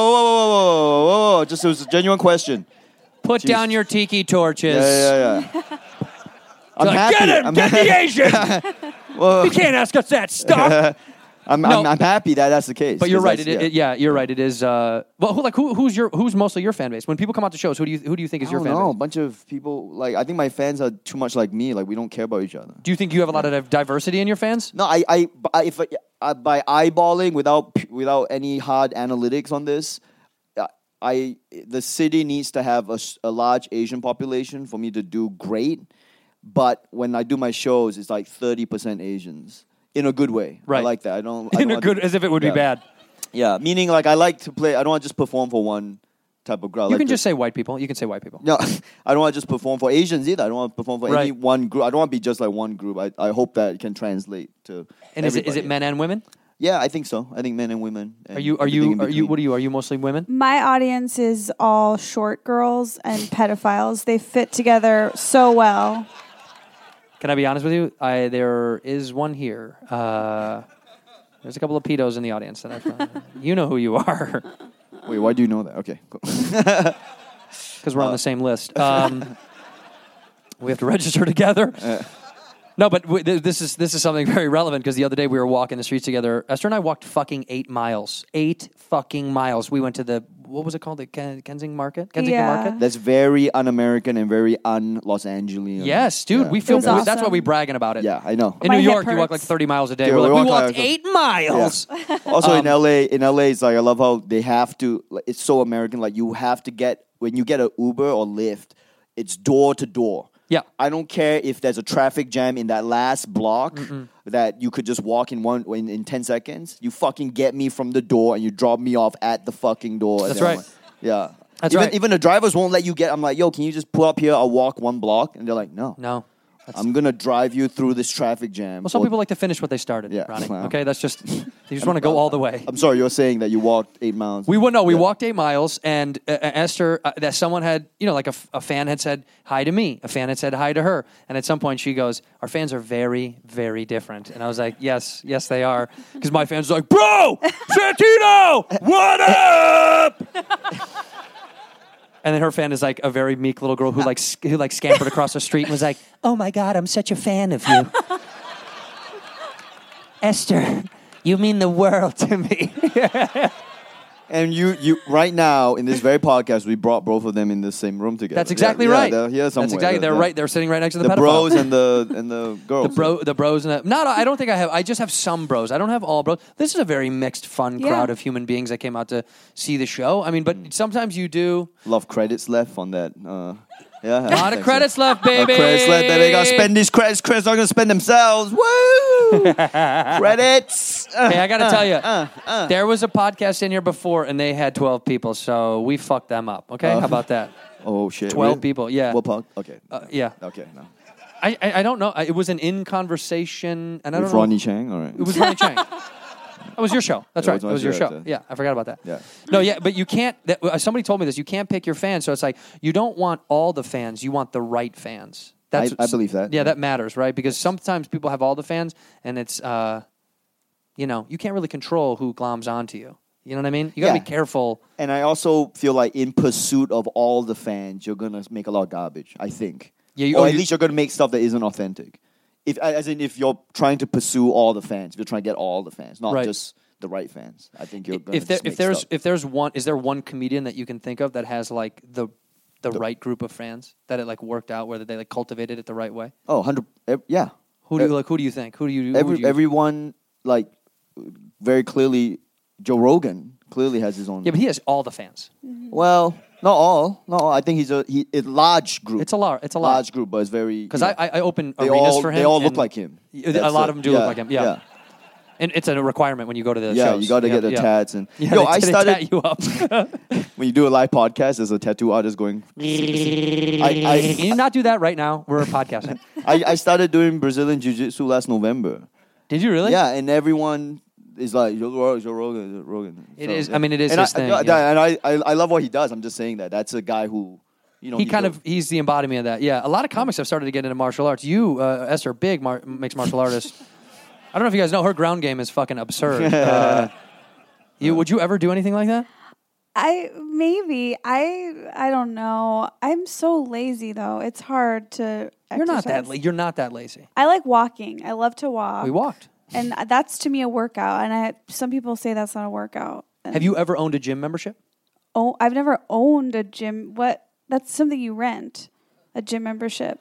[SPEAKER 6] whoa. Just it was a genuine question.
[SPEAKER 4] Put down your tiki torches.
[SPEAKER 6] Yeah. I'm happy.
[SPEAKER 4] Get him! Get the Asian! You can't ask us that stuff.
[SPEAKER 6] I'm happy that that's the case.
[SPEAKER 4] But you're right. You're right. It is. Who's mostly your fan base? When people come out to shows, who do you think is your fan base?
[SPEAKER 6] A bunch of people. I think my fans are too much like me. We don't care about each other.
[SPEAKER 4] Do you think you have a lot of diversity in your fans?
[SPEAKER 6] No, if by eyeballing without any hard analytics on this, the city needs to have a large Asian population for me to do great. But when I do my shows, it's 30% Asians. in a good way. I
[SPEAKER 4] Right.
[SPEAKER 6] like that. I don't
[SPEAKER 4] In a
[SPEAKER 6] want
[SPEAKER 4] good,
[SPEAKER 6] to-
[SPEAKER 4] as if it would be
[SPEAKER 6] Yeah.
[SPEAKER 4] bad.
[SPEAKER 6] Yeah, meaning like I like to play. I don't want to just perform for one type of crowd.
[SPEAKER 4] You can just say white people. You can say white people.
[SPEAKER 6] No, I don't want to just perform for Asians either. I don't want to perform for any
[SPEAKER 4] Right.
[SPEAKER 6] one group. I don't want to be just like one group. I hope that it can translate to.
[SPEAKER 4] And is it
[SPEAKER 6] everybody.
[SPEAKER 4] men and women?
[SPEAKER 6] Yeah, I think so. I think men and women. And
[SPEAKER 4] Are you
[SPEAKER 6] everything in
[SPEAKER 4] what
[SPEAKER 6] between.
[SPEAKER 4] are you? Are you mostly women?
[SPEAKER 5] My audience is all short girls and pedophiles. They fit together so well.
[SPEAKER 4] Can I be honest with you? There is one here. There's a couple of pedos in the audience that I found. You know who you are
[SPEAKER 6] Wait, why do you know that? Okay, cool.
[SPEAKER 4] because we're on the same list. We have to register together. No, but this is something very relevant because the other day we were walking the streets together. Esther and I walked fucking 8 miles. 8 fucking miles. We went to the, what was it called? The Kensington Market? Kensington
[SPEAKER 5] Yeah.
[SPEAKER 4] Market?
[SPEAKER 6] That's very un-American and very un-Los Angeles.
[SPEAKER 4] Yes, dude.
[SPEAKER 6] Yeah.
[SPEAKER 4] We feel
[SPEAKER 5] was
[SPEAKER 4] That's why
[SPEAKER 5] awesome.
[SPEAKER 4] we bragging about it.
[SPEAKER 6] Yeah, I know.
[SPEAKER 4] In
[SPEAKER 5] My
[SPEAKER 4] New
[SPEAKER 5] hip
[SPEAKER 4] York, you walk
[SPEAKER 5] hurts.
[SPEAKER 4] like 30 miles a day.
[SPEAKER 6] Yeah,
[SPEAKER 4] We're
[SPEAKER 6] we
[SPEAKER 4] like, we
[SPEAKER 6] walk
[SPEAKER 4] walked
[SPEAKER 6] like-
[SPEAKER 4] 8 miles.
[SPEAKER 6] Also in LA, it's like I love how they have to. Like, it's so American. Like you have to get when you get an Uber or Lyft, it's door to door.
[SPEAKER 4] Yeah.
[SPEAKER 6] I don't care if there's a traffic jam in that last block that you could just walk in 10 seconds. You fucking get me from the door and you drop me off at the fucking door. And
[SPEAKER 4] That's
[SPEAKER 6] then I'm
[SPEAKER 4] right.
[SPEAKER 6] like, yeah.
[SPEAKER 4] That's right.
[SPEAKER 6] Even the drivers won't let you get. I'm like, yo, can you just pull up here? I'll walk 1 block. And they're like, no.
[SPEAKER 4] No.
[SPEAKER 6] I'm going to drive you through this traffic jam.
[SPEAKER 4] Well, some
[SPEAKER 6] for-
[SPEAKER 4] people like to finish what they started,
[SPEAKER 6] Yeah,
[SPEAKER 4] Ronnie.
[SPEAKER 6] wow.
[SPEAKER 4] Okay, that's just, you just want to go all the way.
[SPEAKER 6] I'm sorry, you're saying that you walked 8 miles.
[SPEAKER 4] We
[SPEAKER 6] Yeah.
[SPEAKER 4] walked 8 miles, and Esther, that someone had, like a fan had said hi to me. A fan had said hi to her. And at some point she goes, our fans are very, very different. And I was like, yes, they are. Because my fans are like, bro, Santino, what up? And then her fan is like a very meek little girl who scampered across the street and was like, oh my God, I'm such a fan of you. Esther, you mean the world to me.
[SPEAKER 6] And you right now in this very podcast, we brought both of them in the same room together.
[SPEAKER 4] That's exactly
[SPEAKER 6] Yeah,
[SPEAKER 4] right.
[SPEAKER 6] They're here somewhere.
[SPEAKER 4] That's exactly. They're right. They're sitting right next to the
[SPEAKER 6] The
[SPEAKER 4] pedophile.
[SPEAKER 6] bros and the girls.
[SPEAKER 4] The bros and the. No, I don't think I have. I just have some bros. I don't have all bros. This is a very mixed, fun
[SPEAKER 5] Yeah.
[SPEAKER 4] crowd of human beings that came out to see the show. I mean, but sometimes you do.
[SPEAKER 6] Love credits left on that. Yeah,
[SPEAKER 4] A lot of credits left, baby.
[SPEAKER 6] Credits left. They gotta spend these credits. Credits are gonna spend themselves. Woo! Credits.
[SPEAKER 4] Hey, I got to tell you, there was a podcast in here before, and they had 12 people, so we fucked them up. Okay, how about that?
[SPEAKER 6] Oh shit.
[SPEAKER 4] 12
[SPEAKER 6] Really?
[SPEAKER 4] people. Yeah.
[SPEAKER 6] What pod? Okay.
[SPEAKER 4] Yeah.
[SPEAKER 6] Okay. No.
[SPEAKER 4] I don't know. It was an in conversation, and I don't
[SPEAKER 6] With
[SPEAKER 4] know.
[SPEAKER 6] Ronnie Chang. All right.
[SPEAKER 4] It was Ronnie Chang. It was your show. That's
[SPEAKER 6] It
[SPEAKER 4] right.
[SPEAKER 6] was
[SPEAKER 4] It
[SPEAKER 6] my
[SPEAKER 4] was your
[SPEAKER 6] show,
[SPEAKER 4] show.
[SPEAKER 6] that's it.
[SPEAKER 4] Yeah, I forgot about that.
[SPEAKER 6] Yeah.
[SPEAKER 4] No, yeah, but you can't. Somebody told me this. You can't pick your fans. So it's like you don't want all the fans. You want the right fans.
[SPEAKER 6] I believe that.
[SPEAKER 4] Yeah, that matters, right? Because sometimes people have all the fans, and it's you can't really control who gloms onto you. You know what I mean? You got to
[SPEAKER 6] Yeah.
[SPEAKER 4] be careful.
[SPEAKER 6] And I also feel like in pursuit of all the fans, you're gonna make a lot of garbage. I think.
[SPEAKER 4] Yeah,
[SPEAKER 6] Or at least you're gonna make stuff that isn't authentic. If you're trying to pursue all the fans, if you're trying to get all the fans, not
[SPEAKER 4] Right.
[SPEAKER 6] just the right fans. I think you're gonna
[SPEAKER 4] If there,
[SPEAKER 6] just make
[SPEAKER 4] if there's
[SPEAKER 6] stuff.
[SPEAKER 4] if there's one, is there one comedian that you can think of that has like the right group of fans that it like worked out where they like cultivated it the right way?
[SPEAKER 6] Oh, 100. Yeah.
[SPEAKER 4] Who do you think? Who do you?
[SPEAKER 6] Everyone like very clearly. Joe Rogan clearly has his own.
[SPEAKER 4] Yeah, but he has all the fans.
[SPEAKER 6] Well, not all. No, I think he's a large group.
[SPEAKER 4] It's a lot. It's a lot.
[SPEAKER 6] large group, but it's very.
[SPEAKER 4] Because
[SPEAKER 6] you know,
[SPEAKER 4] I open
[SPEAKER 6] they
[SPEAKER 4] arenas
[SPEAKER 6] all
[SPEAKER 4] for him.
[SPEAKER 6] they all look
[SPEAKER 4] and
[SPEAKER 6] like him.
[SPEAKER 4] A lot of them do look like him. Yeah. And it's a requirement when you go to the
[SPEAKER 6] Yeah,
[SPEAKER 4] shows.
[SPEAKER 6] you got to get the tats and.
[SPEAKER 4] Yeah,
[SPEAKER 6] Yo,
[SPEAKER 4] they,
[SPEAKER 6] I
[SPEAKER 4] they
[SPEAKER 6] started
[SPEAKER 4] tat you up.
[SPEAKER 6] when you do a live podcast. There's a tattoo artist going.
[SPEAKER 4] Can you not do that right now? We're podcasting.
[SPEAKER 6] I started doing Brazilian Jiu-Jitsu last November.
[SPEAKER 4] Did you really?
[SPEAKER 6] Yeah, and everyone is like Joe Rogan.
[SPEAKER 4] It
[SPEAKER 6] So,
[SPEAKER 4] is.
[SPEAKER 6] yeah.
[SPEAKER 4] I mean, it is
[SPEAKER 6] and
[SPEAKER 4] his thing. Yeah.
[SPEAKER 6] And I love what he does. I'm just saying that's a guy who,
[SPEAKER 4] He's the embodiment of that. Yeah, a lot of comics have started to get into martial arts. You, Esther, big mixed martial artist. I don't know if you guys know her ground game is fucking absurd. Would you ever do anything like that?
[SPEAKER 5] I don't know. I'm so lazy though. It's hard to.
[SPEAKER 4] You're not that.
[SPEAKER 5] exercise.
[SPEAKER 4] You're not that lazy.
[SPEAKER 5] I like walking. I love to walk.
[SPEAKER 4] We walked.
[SPEAKER 5] and that's to me a workout. And some people say that's not a workout. And
[SPEAKER 4] Have you ever owned a gym membership?
[SPEAKER 5] Oh, I've never owned a gym. What? That's something you rent, a gym membership.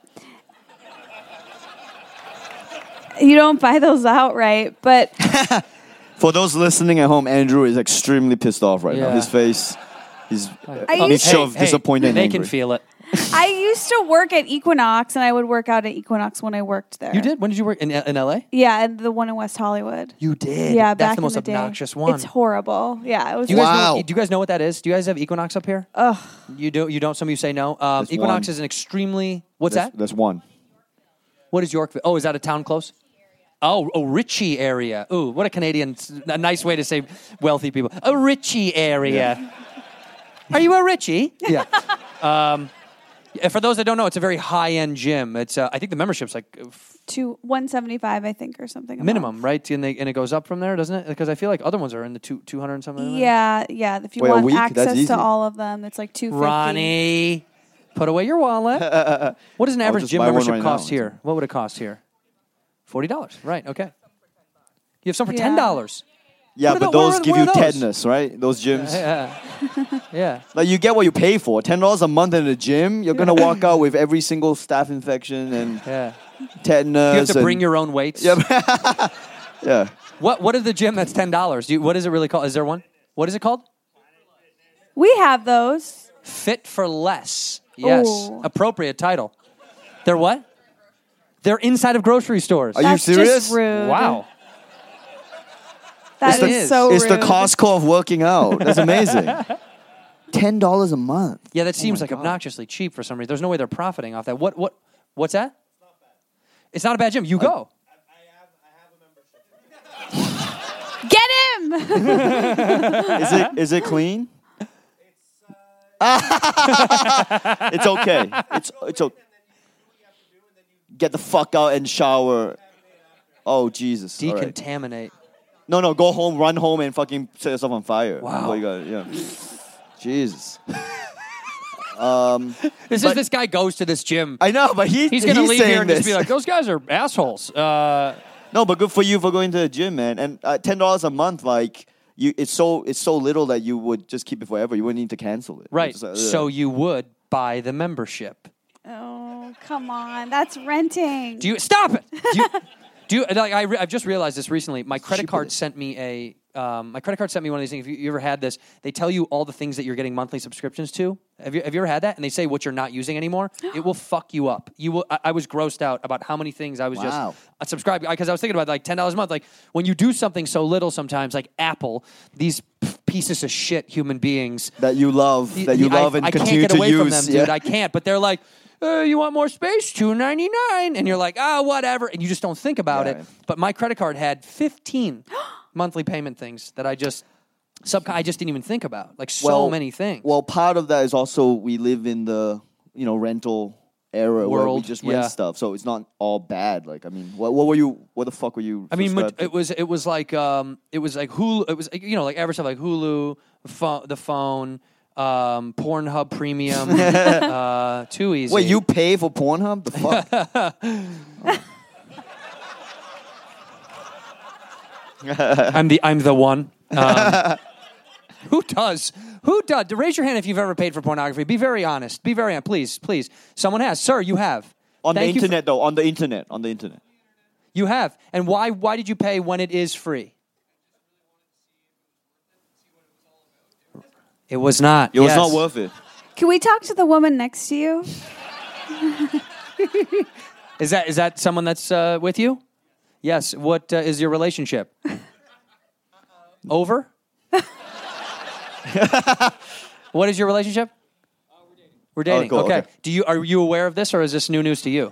[SPEAKER 5] You don't buy those outright, but
[SPEAKER 6] For those listening at home, Andrew is extremely pissed off right now.
[SPEAKER 4] Yeah.
[SPEAKER 6] His face, he's
[SPEAKER 5] I used
[SPEAKER 6] mixture of disappointed and
[SPEAKER 4] They
[SPEAKER 6] angry.
[SPEAKER 4] can feel it.
[SPEAKER 5] I used to work at Equinox, and I would work out at Equinox when I worked there.
[SPEAKER 4] You did? When did you work in LA?
[SPEAKER 5] Yeah, and the one in West Hollywood.
[SPEAKER 4] You did.
[SPEAKER 5] Yeah,
[SPEAKER 4] That's
[SPEAKER 5] back
[SPEAKER 4] the most
[SPEAKER 5] in the day.
[SPEAKER 4] obnoxious one.
[SPEAKER 5] It's horrible. Yeah, it was.
[SPEAKER 4] Do you guys
[SPEAKER 6] Wow.
[SPEAKER 4] know? Do you guys know what that is? Do you guys have Equinox up here?
[SPEAKER 5] Ugh.
[SPEAKER 4] You do. You don't. Some of you say no.
[SPEAKER 6] There's
[SPEAKER 4] Equinox
[SPEAKER 6] one.
[SPEAKER 4] is an extremely. What's that?
[SPEAKER 6] There's one.
[SPEAKER 4] What is Yorkville? Oh, is that a town close? Oh, Ritchie area. Ooh, what a Canadian, a nice way to say wealthy people. A Ritchie area. Are you a Ritchie? Yeah. For those that don't know, it's a very high-end gym. It's I think the membership's like
[SPEAKER 5] To 175, I think, or something. a
[SPEAKER 4] minimum,
[SPEAKER 5] month.
[SPEAKER 4] right? And it goes up from there, doesn't it? Because I feel like other ones are in the 200 and something.
[SPEAKER 5] Yeah, yeah. If you
[SPEAKER 6] Wait, a
[SPEAKER 5] want
[SPEAKER 6] week? That's
[SPEAKER 5] access
[SPEAKER 6] easy.
[SPEAKER 5] to all of them, it's like $250.
[SPEAKER 4] Ronnie, put away your wallet. What does an average
[SPEAKER 6] just
[SPEAKER 4] gym
[SPEAKER 6] buy one
[SPEAKER 4] membership
[SPEAKER 6] right
[SPEAKER 4] cost
[SPEAKER 6] now.
[SPEAKER 4] here? What would it cost here? $40. Right. Okay. You have some for
[SPEAKER 5] Yeah.
[SPEAKER 4] $10.
[SPEAKER 6] Yeah,
[SPEAKER 4] What are
[SPEAKER 6] but
[SPEAKER 4] the-
[SPEAKER 6] those
[SPEAKER 4] where-
[SPEAKER 6] give
[SPEAKER 4] where
[SPEAKER 6] you
[SPEAKER 4] are those?
[SPEAKER 6] tetanus, right? Those gyms.
[SPEAKER 4] Yeah.
[SPEAKER 6] Like you get what you pay for. $10 a month in the gym, you're gonna walk out with every single staph infection and
[SPEAKER 4] Yeah.
[SPEAKER 6] tetanus.
[SPEAKER 4] You have to
[SPEAKER 6] and-
[SPEAKER 4] bring your own weights.
[SPEAKER 6] Yeah.
[SPEAKER 4] What is the gym that's $10? What is it really called? Is there one? What is it called?
[SPEAKER 5] We have those.
[SPEAKER 4] Fit for less. Yes.
[SPEAKER 5] Ooh.
[SPEAKER 4] Appropriate title. They're what? They're inside of grocery stores.
[SPEAKER 6] Are you
[SPEAKER 5] That's
[SPEAKER 6] serious?
[SPEAKER 5] Just rude.
[SPEAKER 4] Wow.
[SPEAKER 5] That
[SPEAKER 4] It
[SPEAKER 5] is
[SPEAKER 4] is.
[SPEAKER 5] so
[SPEAKER 6] It's the
[SPEAKER 5] rude.
[SPEAKER 6] Costco of working out. That's amazing. $10 a month.
[SPEAKER 4] Yeah, that seems
[SPEAKER 6] my
[SPEAKER 4] like
[SPEAKER 6] God.
[SPEAKER 4] obnoxiously cheap for some reason. There's no way they're profiting off that. What's that? It's not a bad gym. You go.
[SPEAKER 5] Get him!
[SPEAKER 6] Is it clean? It's okay. It's okay. Get the fuck out and shower. Oh Jesus! All right.
[SPEAKER 4] Decontaminate.
[SPEAKER 6] No, go home, run home, and fucking set yourself on fire.
[SPEAKER 4] Wow.
[SPEAKER 6] Well, you got, yeah. Jesus.
[SPEAKER 4] This guy goes to this gym.
[SPEAKER 6] I know, but
[SPEAKER 4] He's going to leave here
[SPEAKER 6] saying
[SPEAKER 4] and
[SPEAKER 6] this.
[SPEAKER 4] just be like, those guys are assholes.
[SPEAKER 6] No, but good for you for going to the gym, man. And $10 a month, like it's so little that you would just keep it forever. You wouldn't need to cancel it.
[SPEAKER 4] Right.
[SPEAKER 6] It's just like,
[SPEAKER 4] So you would buy the membership.
[SPEAKER 5] Oh, come on. That's renting.
[SPEAKER 4] Do you stop it? Do you like? I've just realized this recently. My credit card sent me one of these things. If you ever had this, they tell you all the things that you're getting monthly subscriptions to. Have you ever had that? And they say what you're not using anymore. It will fuck you up. You will. I was grossed out about how many things I was
[SPEAKER 6] Wow.
[SPEAKER 4] just subscribed because I was thinking about like $10 a month. Like when you do something so little, sometimes like Apple, these pieces of shit human beings
[SPEAKER 6] that you love, and
[SPEAKER 4] I
[SPEAKER 6] continue
[SPEAKER 4] can't get
[SPEAKER 6] to
[SPEAKER 4] away
[SPEAKER 6] use.
[SPEAKER 4] from them, dude.
[SPEAKER 6] Yeah.
[SPEAKER 4] I can't. But they're like, you want more space? $2.99, and you're like, whatever, and you just don't think about
[SPEAKER 6] Yeah.
[SPEAKER 4] it. But my credit card had 15 monthly payment things that I just didn't even think about. Like so many things.
[SPEAKER 6] Well, part of that is also we live in the rental era where we
[SPEAKER 4] World,
[SPEAKER 6] just rent
[SPEAKER 4] yeah.
[SPEAKER 6] stuff, so it's not all bad. Like, I mean, what the fuck were you?
[SPEAKER 4] I mean,
[SPEAKER 6] subscribed to?
[SPEAKER 4] it was like Hulu. It was like average stuff like Hulu, the phone, Pornhub Premium. Too easy.
[SPEAKER 6] Wait, you pay for Pornhub? The fuck?
[SPEAKER 4] I'm the one. Who does? Raise your hand if you've ever paid for pornography. Be very honest. Be very honest. Please. Someone has. Sir, you have.
[SPEAKER 6] On
[SPEAKER 4] Thank
[SPEAKER 6] the
[SPEAKER 4] you for-
[SPEAKER 6] internet, though. On the internet.
[SPEAKER 4] You have. And why did you pay when it is free? It was not.
[SPEAKER 6] It was
[SPEAKER 4] Yes.
[SPEAKER 6] not worth it.
[SPEAKER 5] Can we talk to the woman next to you?
[SPEAKER 4] Is that someone that's with you? Yes. What is your relationship? Over? What is your relationship? We're dating.
[SPEAKER 6] cool,
[SPEAKER 4] Okay.
[SPEAKER 6] okay.
[SPEAKER 4] Are you aware of this, or is this new news to you?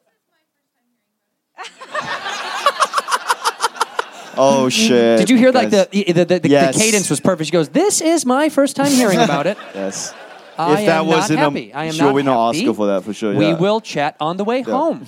[SPEAKER 6] Oh shit!
[SPEAKER 4] Did you hear like
[SPEAKER 6] Guys.
[SPEAKER 4] the
[SPEAKER 6] Yes.
[SPEAKER 4] cadence was perfect? She goes, "This is my first time hearing about it.
[SPEAKER 6] Yes.
[SPEAKER 4] I
[SPEAKER 6] If that
[SPEAKER 4] am
[SPEAKER 6] was
[SPEAKER 4] not
[SPEAKER 6] in
[SPEAKER 4] happy.
[SPEAKER 6] a,
[SPEAKER 4] I am
[SPEAKER 6] sure
[SPEAKER 4] not
[SPEAKER 6] we know
[SPEAKER 4] happy.
[SPEAKER 6] Oscar for that for sure.
[SPEAKER 4] We
[SPEAKER 6] yeah.
[SPEAKER 4] will chat on the way home."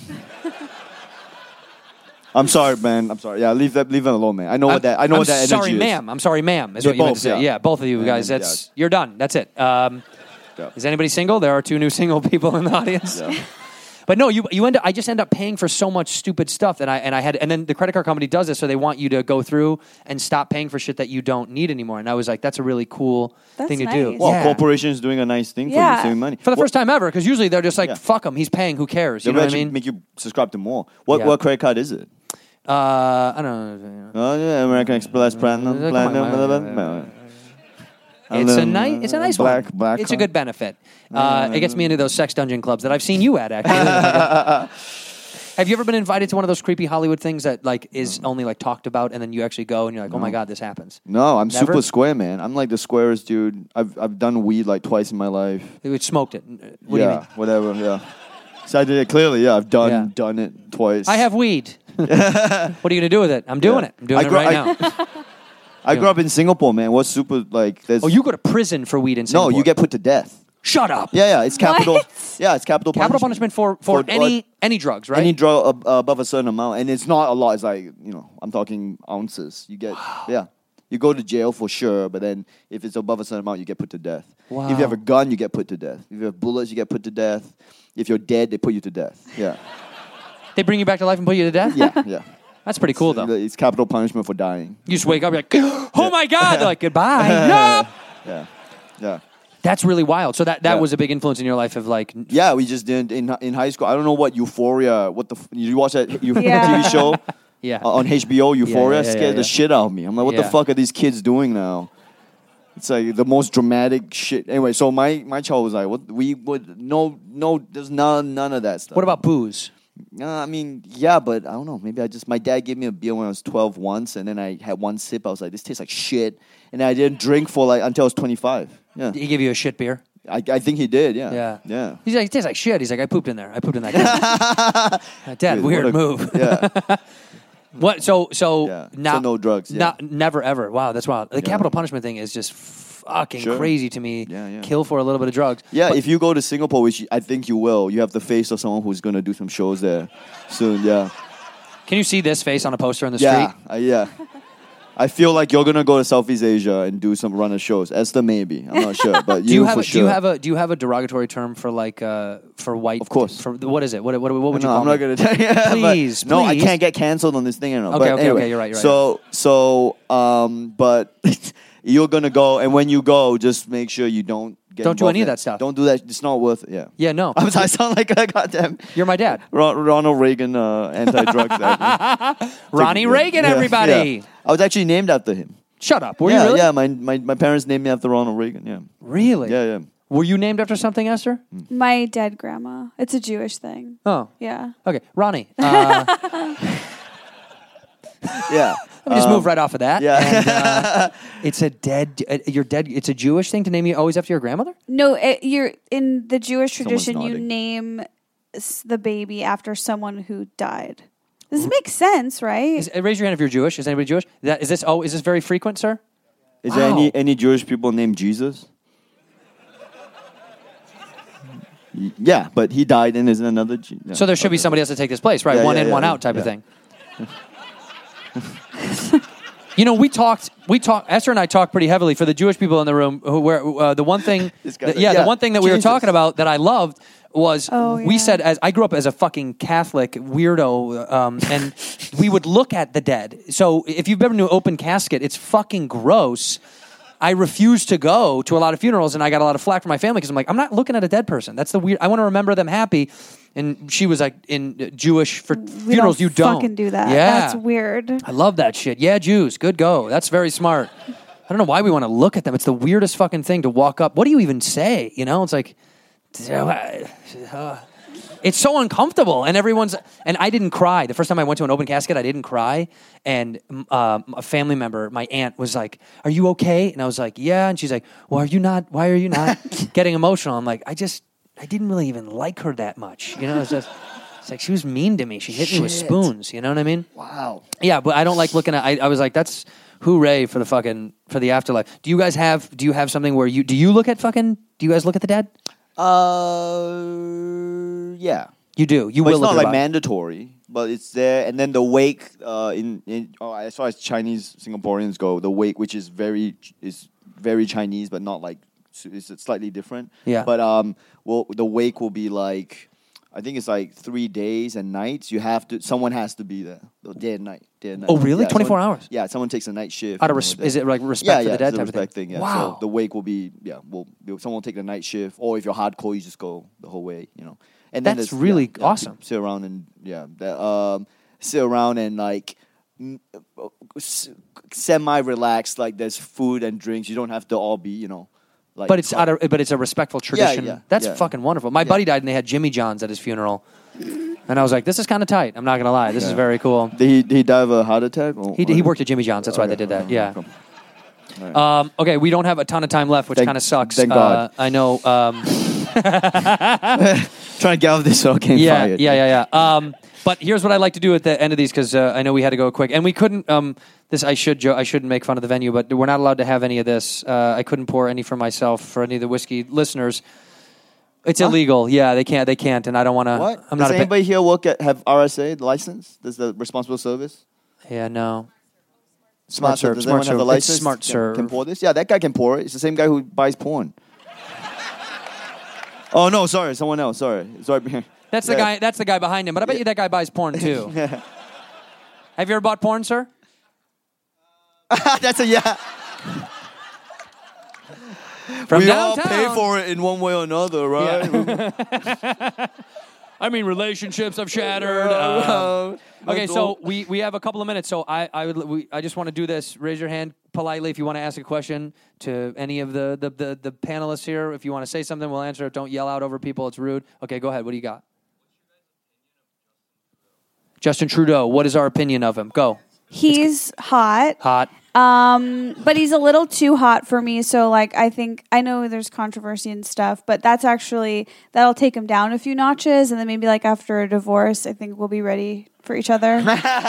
[SPEAKER 6] I'm sorry, man. I'm sorry. Yeah, leave them alone, man. I know what that energy
[SPEAKER 4] sorry,
[SPEAKER 6] is.
[SPEAKER 4] ma'am. I'm sorry, ma'am. Is
[SPEAKER 6] Yeah,
[SPEAKER 4] what you meant to
[SPEAKER 6] both,
[SPEAKER 4] say.
[SPEAKER 6] yeah.
[SPEAKER 4] Yeah, both of you guys.
[SPEAKER 6] And,
[SPEAKER 4] That's you're done. That's it.
[SPEAKER 6] Yeah.
[SPEAKER 4] Is anybody single? There are 2 new single people in the audience.
[SPEAKER 6] Yeah.
[SPEAKER 4] But no, I just end up paying for so much stupid stuff that and then the credit card company does this, so they want you to go through and stop paying for shit that you don't need anymore. And I was like, that's a really cool
[SPEAKER 5] That's
[SPEAKER 4] thing to do.
[SPEAKER 5] nice.
[SPEAKER 6] Well,
[SPEAKER 4] Yeah.
[SPEAKER 6] corporations doing a nice thing for
[SPEAKER 5] Yeah.
[SPEAKER 6] you, saving money.
[SPEAKER 4] For the first time ever, because usually they're just like,
[SPEAKER 6] Yeah.
[SPEAKER 4] fuck him, he's paying, who cares? You
[SPEAKER 6] They'll
[SPEAKER 4] know what I
[SPEAKER 6] actually
[SPEAKER 4] mean?
[SPEAKER 6] make you subscribe to more. What
[SPEAKER 4] Yeah.
[SPEAKER 6] what credit card is it?
[SPEAKER 4] I don't know.
[SPEAKER 6] Oh yeah, American Express Platinum.
[SPEAKER 4] Come on,
[SPEAKER 6] Platinum.
[SPEAKER 4] come on.
[SPEAKER 6] Platinum.
[SPEAKER 4] It's a nice
[SPEAKER 6] black,
[SPEAKER 4] one.
[SPEAKER 6] Black
[SPEAKER 4] It's a good benefit. It gets me into those sex dungeon clubs that I've seen you at, actually. Have you ever been invited to one of those creepy Hollywood things that like is only like talked about, and then you actually go and you're like, oh my god, this happens?
[SPEAKER 6] No, I'm
[SPEAKER 4] Never?
[SPEAKER 6] super square, man. I'm like the squarest dude. I've done weed like twice in my life.
[SPEAKER 4] You smoked it. What do you mean?
[SPEAKER 6] Whatever. Yeah. So I did it clearly. Yeah, I've done it twice.
[SPEAKER 4] I have weed. What are you gonna do with it? I'm doing it. I'm doing it right now.
[SPEAKER 6] I grew up in Singapore, man. What's super like? There's,
[SPEAKER 4] Oh, you go to prison for weed in Singapore?
[SPEAKER 6] No, you get put to death.
[SPEAKER 4] Shut up.
[SPEAKER 6] Yeah, it's capital.
[SPEAKER 5] What?
[SPEAKER 6] Yeah, it's capital
[SPEAKER 4] Punishment for any drugs, right?
[SPEAKER 6] Any drug above a certain amount, and it's not a lot. It's like I'm talking ounces. You get you go to jail for sure, but then if it's above a certain amount, you get put to death.
[SPEAKER 4] Wow.
[SPEAKER 6] If you have a gun, you get put to death. If you have bullets, you get put to death. If you're dead, they put you to death. Yeah.
[SPEAKER 4] They bring you back to life and put you to death?
[SPEAKER 6] Yeah.
[SPEAKER 4] That's pretty cool, though.
[SPEAKER 6] It's capital punishment for dying.
[SPEAKER 4] You just wake up, you're like, oh my God. They're like, goodbye. No.
[SPEAKER 6] Yeah.
[SPEAKER 4] That's really wild. So that was a big influence in your life of like...
[SPEAKER 6] Yeah, we just did in high school. I don't know what Euphoria, you watch that
[SPEAKER 5] Yeah.
[SPEAKER 6] TV show?
[SPEAKER 4] Yeah.
[SPEAKER 6] On HBO, Euphoria,
[SPEAKER 4] yeah,
[SPEAKER 6] scared the shit out of me. I'm like, what the
[SPEAKER 4] Yeah.
[SPEAKER 6] fuck are these kids doing now? It's like the most dramatic shit. Anyway, so my child was like, what? We would no, there's none of that stuff.
[SPEAKER 4] What about booze?
[SPEAKER 6] I mean, yeah, but I don't know. Maybe my dad gave me a beer when I was 12 once, and then I had one sip. I was like, this tastes like shit, and I didn't drink for until I was 25. Yeah,
[SPEAKER 4] Did he give you a shit beer?
[SPEAKER 6] I think he did. Yeah.
[SPEAKER 4] He's like, it tastes like shit. He's like, I pooped in there. I pooped in that can. Dad,
[SPEAKER 6] Dude,
[SPEAKER 4] weird
[SPEAKER 6] what a-
[SPEAKER 4] move.
[SPEAKER 6] Yeah.
[SPEAKER 4] What? So
[SPEAKER 6] Yeah.
[SPEAKER 4] now,
[SPEAKER 6] So no drugs, yeah.
[SPEAKER 4] Never ever. Wow, that's wild. The capital punishment thing is just fucking
[SPEAKER 6] Sure.
[SPEAKER 4] crazy to me.
[SPEAKER 6] Yeah.
[SPEAKER 4] Kill for a little bit of drugs.
[SPEAKER 6] Yeah,
[SPEAKER 4] But-
[SPEAKER 6] if you go to Singapore, which I think you will, you have the face of someone who's going to do some shows there soon. Yeah.
[SPEAKER 4] Can you see this face on a poster in the
[SPEAKER 6] Yeah.
[SPEAKER 4] street?
[SPEAKER 6] Yeah. I feel like you're going to go to Southeast Asia and do some run of shows. Esther, maybe. I'm not sure. But
[SPEAKER 4] Do you have
[SPEAKER 6] for
[SPEAKER 4] a,
[SPEAKER 6] sure.
[SPEAKER 4] do you have a derogatory term for like for white?
[SPEAKER 6] Of course.
[SPEAKER 4] For what is it? What would you
[SPEAKER 6] No,
[SPEAKER 4] call
[SPEAKER 6] I'm not
[SPEAKER 4] me?
[SPEAKER 6] going to tell you. But
[SPEAKER 4] Please,
[SPEAKER 6] no, I
[SPEAKER 4] please.
[SPEAKER 6] can't get canceled on this thing. I know.
[SPEAKER 4] Okay,
[SPEAKER 6] But
[SPEAKER 4] okay,
[SPEAKER 6] anyway,
[SPEAKER 4] okay, you're right.
[SPEAKER 6] But you're going to go, and when you go, just make sure you don't get
[SPEAKER 4] Don't do
[SPEAKER 6] involved
[SPEAKER 4] any of
[SPEAKER 6] in-
[SPEAKER 4] that stuff.
[SPEAKER 6] Don't do that. It's not worth it. Yeah.
[SPEAKER 4] Yeah, no.
[SPEAKER 6] I sound like a goddamn
[SPEAKER 4] You're my dad.
[SPEAKER 6] Ronald Reagan anti-drug guy.
[SPEAKER 4] Ronnie Reagan, everybody.
[SPEAKER 6] Yeah. I was actually named after him.
[SPEAKER 4] Shut up. Were
[SPEAKER 6] yeah,
[SPEAKER 4] you really?
[SPEAKER 6] Yeah, my parents named me after Ronald Reagan. Yeah.
[SPEAKER 4] Really?
[SPEAKER 6] Yeah.
[SPEAKER 4] Were you named after something, Esther?
[SPEAKER 5] My dead grandma. It's a Jewish thing.
[SPEAKER 4] Oh.
[SPEAKER 5] Yeah.
[SPEAKER 4] Okay, Ronnie.
[SPEAKER 6] Yeah.
[SPEAKER 4] Let me just move right off of that.
[SPEAKER 6] Yeah.
[SPEAKER 4] And, it's a dead. You're dead. It's a Jewish thing to name you always after your grandmother.
[SPEAKER 5] No, you're in the Jewish
[SPEAKER 6] Someone's
[SPEAKER 5] tradition. You
[SPEAKER 6] nodding.
[SPEAKER 5] name the baby after someone who died. This makes sense, right?
[SPEAKER 4] Raise your hand if you're Jewish. Is anybody Jewish? Is this very frequent, sir?
[SPEAKER 6] Is
[SPEAKER 4] Wow.
[SPEAKER 6] there any Jewish people named Jesus? Yeah, but he died and is another. Yeah.
[SPEAKER 4] So there should be somebody else to take this place, right?
[SPEAKER 6] Yeah,
[SPEAKER 4] One
[SPEAKER 6] yeah,
[SPEAKER 4] in,
[SPEAKER 6] yeah,
[SPEAKER 4] one
[SPEAKER 6] yeah.
[SPEAKER 4] out type of
[SPEAKER 6] Yeah.
[SPEAKER 4] thing. We talked. Esther and I talked pretty heavily for the Jewish people in the room. Who were the one thing?
[SPEAKER 6] This guy's
[SPEAKER 4] the one thing that we were
[SPEAKER 6] Jesus.
[SPEAKER 4] talking about that I loved was
[SPEAKER 5] Oh,
[SPEAKER 4] we
[SPEAKER 5] yeah.
[SPEAKER 4] said as I grew up as a fucking Catholic weirdo, and we would look at the dead. So if you've ever been to an open casket, it's fucking gross. I refuse to go to a lot of funerals, and I got a lot of flack from my family because I'm like, I'm not looking at a dead person. That's the weird. I want to remember them happy. And she was like, in Jewish for
[SPEAKER 5] We
[SPEAKER 4] funerals, you don't
[SPEAKER 5] fucking do that.
[SPEAKER 4] Yeah,
[SPEAKER 5] That's weird.
[SPEAKER 4] I love that shit. Yeah, Jews, good go. That's very smart. I don't know why we want to look at them. It's the weirdest fucking thing to walk up. What do you even say? It's like, it's so uncomfortable. And and I didn't cry. The first time I went to an open casket, I didn't cry. And a family member, my aunt, was like, "Are you okay?" And I was like, "Yeah." And she's like, "Well, why are you not getting emotional?" I'm like, I didn't really even like her that much. It's like she was mean to me. She hit me with spoons. You know what I mean?
[SPEAKER 6] Wow.
[SPEAKER 4] Yeah, but I don't like looking at. I was like, that's hooray for the afterlife. Do you guys have something where do you look at do you guys look at the dead?
[SPEAKER 6] Yeah.
[SPEAKER 4] You do. You
[SPEAKER 6] But
[SPEAKER 4] will
[SPEAKER 6] it's
[SPEAKER 4] look
[SPEAKER 6] not
[SPEAKER 4] at
[SPEAKER 6] like
[SPEAKER 4] the body.
[SPEAKER 6] mandatory, but it's there. And then the wake, as far as Chinese Singaporeans go, the wake, which is very Chinese, but not like it's slightly different.
[SPEAKER 4] Yeah.
[SPEAKER 6] But the wake will be like, I think it's like 3 days and nights. Someone has to be there, day and night.
[SPEAKER 4] Oh, really?
[SPEAKER 6] Yeah,
[SPEAKER 4] 24 hours?
[SPEAKER 6] Yeah, someone takes a night shift.
[SPEAKER 4] Out of
[SPEAKER 6] and
[SPEAKER 4] is it like respect for the dead
[SPEAKER 6] it's a
[SPEAKER 4] type of
[SPEAKER 6] respect
[SPEAKER 4] thing?
[SPEAKER 6] thing. Yeah.
[SPEAKER 4] Wow.
[SPEAKER 6] So the wake will be someone will take the night shift, or if you're hardcore, you just go the whole way. And then
[SPEAKER 4] That's
[SPEAKER 6] there's-
[SPEAKER 4] really awesome.
[SPEAKER 6] Sit around and sit around and like semi-relaxed. Like there's food and drinks. You don't have to all be, like.
[SPEAKER 4] But it's a respectful tradition.
[SPEAKER 6] yeah,
[SPEAKER 4] That's
[SPEAKER 6] yeah.
[SPEAKER 4] fucking wonderful. My buddy died and they had Jimmy John's at his funeral, and I was like, this is kind of tight. I'm not gonna lie, this is very cool.
[SPEAKER 6] Did he die of a heart attack?
[SPEAKER 4] He worked at Jimmy John's. That's why they did that. Yeah.
[SPEAKER 6] Cool.
[SPEAKER 4] Okay, we don't have a ton of time left, which kind of sucks.
[SPEAKER 6] Thank God.
[SPEAKER 4] I know.
[SPEAKER 6] Trying to get off this so I can't fired.
[SPEAKER 4] Yeah. But here's what I like to do at the end of these because I know we had to go quick, and we couldn't. I shouldn't make fun of the venue, but we're not allowed to have any of this. I couldn't pour any for myself for any of the whiskey listeners. It's illegal. Yeah, they can't, and I don't want to.
[SPEAKER 6] What?
[SPEAKER 4] I'm
[SPEAKER 6] Does
[SPEAKER 4] not
[SPEAKER 6] anybody here have RSA license? Does the responsible service?
[SPEAKER 4] Yeah, no.
[SPEAKER 6] Smart Serve. Does anyone have the
[SPEAKER 4] It's
[SPEAKER 6] license?
[SPEAKER 4] Smart Serve.
[SPEAKER 6] Can pour this? Yeah, that guy can pour it. It's the same guy who buys porn. Oh no, sorry, someone else. Sorry.
[SPEAKER 4] That's the guy. That's the guy behind him. But I bet you that guy buys porn too. Have you ever bought porn, sir?
[SPEAKER 6] That's a yeah.
[SPEAKER 4] From
[SPEAKER 6] we
[SPEAKER 4] downtown.
[SPEAKER 6] all pay for it in one way or another, right?
[SPEAKER 4] Yeah. I mean, relationships have shattered. Okay, so we have a couple of minutes. So I just want to do this. Raise your hand politely if you want to ask a question to any of the panelists here. If you want to say something, we'll answer it. Don't yell out over people. It's rude. Okay, go ahead. What do you got? Justin Trudeau. What is our opinion of him? Go.
[SPEAKER 5] He's hot.
[SPEAKER 4] Hot.
[SPEAKER 5] But he's a little too hot for me. So, like, I know there's controversy and stuff, but that'll take him down a few notches. And then maybe, like, after a divorce, I think we'll be ready for each other.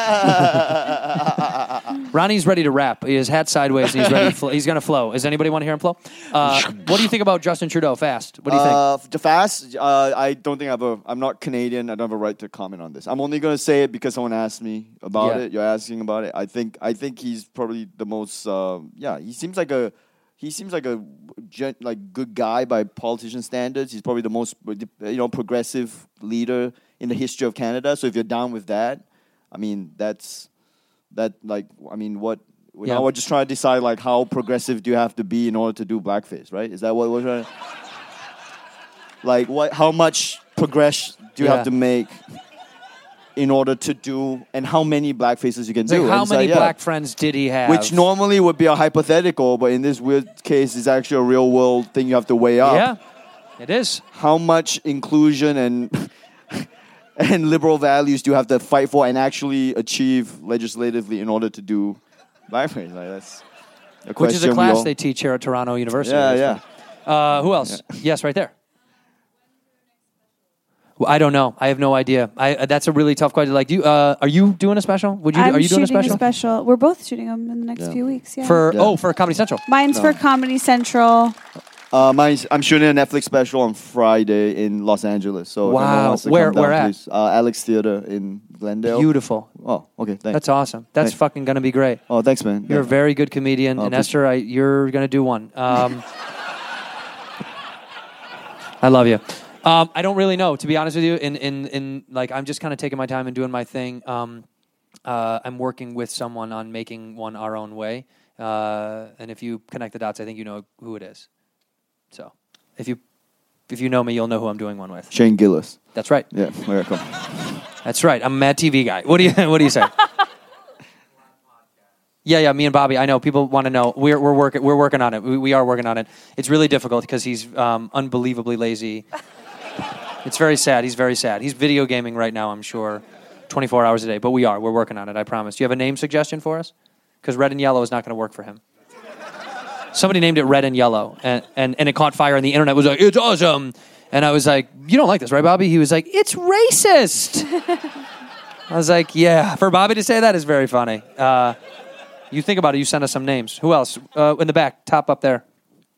[SPEAKER 4] Ronnie's ready to rap. His hat sideways, and he's ready. He's going to flow. Does anybody want to hear him flow? What do you think about Justin Trudeau? Fast. What do you think?
[SPEAKER 6] The fast, I don't think I'm not Canadian. I don't have a right to comment on this. I'm only going to say it because someone asked me about it. You're asking about it. I think he's probably the most. He seems like a good guy by politician standards. He's probably the most progressive leader in the history of Canada. So if you're down with that, I mean what. Now we're just trying to decide like how progressive do you have to be in order to do blackface, right? Is that what we're trying to... Like what? How much progress do you have to make in order to do, and how many blackfaces you can do?
[SPEAKER 4] How many black friends did he have?
[SPEAKER 6] Which normally would be a hypothetical, but in this weird case, is actually a real world thing you have to weigh up.
[SPEAKER 4] Yeah, it is.
[SPEAKER 6] How much inclusion and liberal values do you have to fight for and actually achieve legislatively in order to do blackface? Like that's a question.
[SPEAKER 4] Which is a class they teach here at Toronto University.
[SPEAKER 6] Yeah.
[SPEAKER 4] Who else? Yeah. Yes, right there. Well, I don't know. I have no idea. That's a really tough question. Like, are you doing a special? Are you doing a special?
[SPEAKER 5] We're both shooting them in the next few weeks. Yeah.
[SPEAKER 4] For Comedy Central.
[SPEAKER 5] Mine's for Comedy Central.
[SPEAKER 6] I'm shooting a Netflix special on Friday in Los Angeles. So
[SPEAKER 4] wow,
[SPEAKER 6] if anyone wants to
[SPEAKER 4] where
[SPEAKER 6] come down,
[SPEAKER 4] at?
[SPEAKER 6] Please. Alex Theater in Glendale.
[SPEAKER 4] Beautiful.
[SPEAKER 6] Oh, okay. Thanks.
[SPEAKER 4] That's awesome. That's fucking gonna be great.
[SPEAKER 6] Oh, thanks, man.
[SPEAKER 4] You're a very good comedian, and Esther, you're gonna do one. I love you. I don't really know, to be honest with you. In like, I'm just kind of taking my time and doing my thing. I'm working with someone on making one our own way. And if you connect the dots, I think you know who it is. So, if you know me, you'll know who I'm doing one with.
[SPEAKER 6] Shane Gillis.
[SPEAKER 4] That's right.
[SPEAKER 6] Yeah, there you go.
[SPEAKER 4] That's right. I'm a Mad TV guy. What do you say? Yeah, me and Bobby. I know people want to know. We're working on it. We are working on it. It's really difficult because he's unbelievably lazy. It's very sad. He's very sad. He's video gaming right now, I'm sure, 24 hours a day. But we're working on it, I promise. Do you have a name suggestion for us? Because red and yellow is not going to work for him. Somebody named it Red and Yellow, and it caught fire, and the internet was like, it's awesome. And I was like, you don't like this, right, Bobby? He was like, it's racist. I was like, yeah. For Bobby to say that is very funny. You think about it, you send us some names. Who else? In the back, top up there.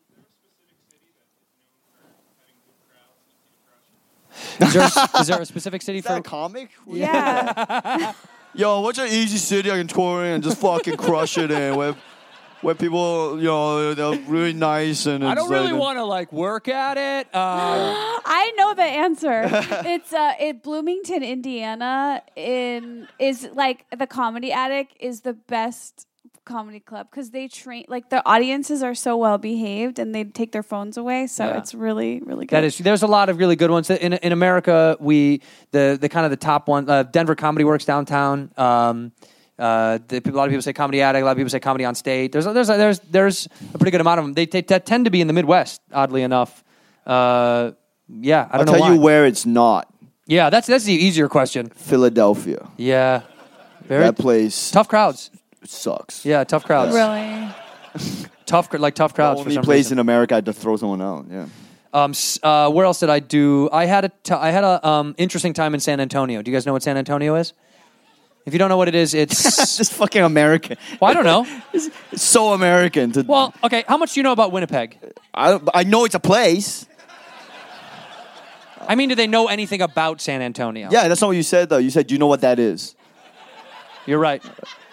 [SPEAKER 4] Is there a specific city for
[SPEAKER 6] a comic?
[SPEAKER 5] Yeah.
[SPEAKER 6] Yo, what's an easy city I can tour in and just fucking crush it in where people, they're really nice and
[SPEAKER 4] I don't really want to like work at it.
[SPEAKER 5] I know the answer. It's in Bloomington, Indiana. Is like the Comedy Attic is the best comedy club because they train, like the audiences are so well behaved and they take their phones away, so it's really, really good.
[SPEAKER 4] There's a lot of really good ones in America. The kind of the top one, Denver Comedy Works downtown. A lot of people say Comedy Attic. A lot of people say Comedy on State. There's a pretty good amount of them. They tend to be in the Midwest, oddly enough. Yeah, I don't
[SPEAKER 6] I'll
[SPEAKER 4] know
[SPEAKER 6] tell
[SPEAKER 4] why.
[SPEAKER 6] you where it's not.
[SPEAKER 4] Yeah, that's the easier question.
[SPEAKER 6] Philadelphia.
[SPEAKER 4] Yeah, very
[SPEAKER 6] That place
[SPEAKER 4] tough crowds.
[SPEAKER 6] sucks.
[SPEAKER 4] Yeah, tough crowds.
[SPEAKER 5] Really?
[SPEAKER 4] Tough crowds
[SPEAKER 6] The
[SPEAKER 4] for
[SPEAKER 6] only
[SPEAKER 4] some
[SPEAKER 6] place
[SPEAKER 4] reason.
[SPEAKER 6] in America I had to throw someone out. Yeah.
[SPEAKER 4] Where else did I do? I had a interesting time in San Antonio. Do you guys know what San Antonio is? If you don't know what it is, it's
[SPEAKER 6] Just fucking American.
[SPEAKER 4] well, I don't know.
[SPEAKER 6] It's so American.
[SPEAKER 4] Well, okay. How much do you know about Winnipeg?
[SPEAKER 6] I know it's a place.
[SPEAKER 4] I mean, do they know anything about San Antonio?
[SPEAKER 6] Yeah, that's not what you said, though. You said, do you know what that is?
[SPEAKER 4] You're right.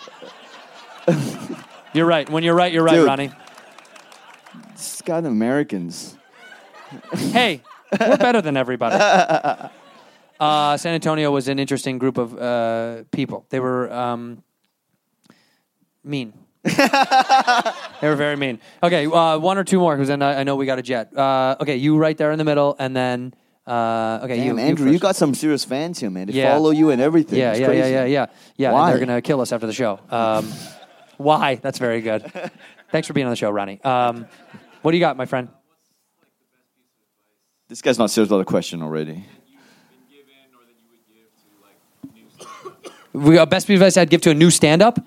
[SPEAKER 4] You're right. When you're right,
[SPEAKER 6] Dude.
[SPEAKER 4] Ronnie.
[SPEAKER 6] It's got Americans.
[SPEAKER 4] Hey, we're better than everybody. San Antonio was an interesting group of people. They were mean. They were very mean. Okay, one or two more, because then I know we got a jet. Okay, you right there in the middle, and then okay,
[SPEAKER 6] Damn,
[SPEAKER 4] you
[SPEAKER 6] Andrew,
[SPEAKER 4] first.
[SPEAKER 6] you got some serious fans here, man. They
[SPEAKER 4] Yeah.
[SPEAKER 6] follow you and everything.
[SPEAKER 4] Yeah,
[SPEAKER 6] It's
[SPEAKER 4] yeah,
[SPEAKER 6] crazy.
[SPEAKER 4] yeah.
[SPEAKER 6] Why?
[SPEAKER 4] And they're gonna kill us after the show. Why? That's very good. Thanks for being on the show, Ronnie. What do you got, my friend?
[SPEAKER 6] This guy's not serious about the question already.
[SPEAKER 4] We got best piece of advice I'd give to a new stand-up.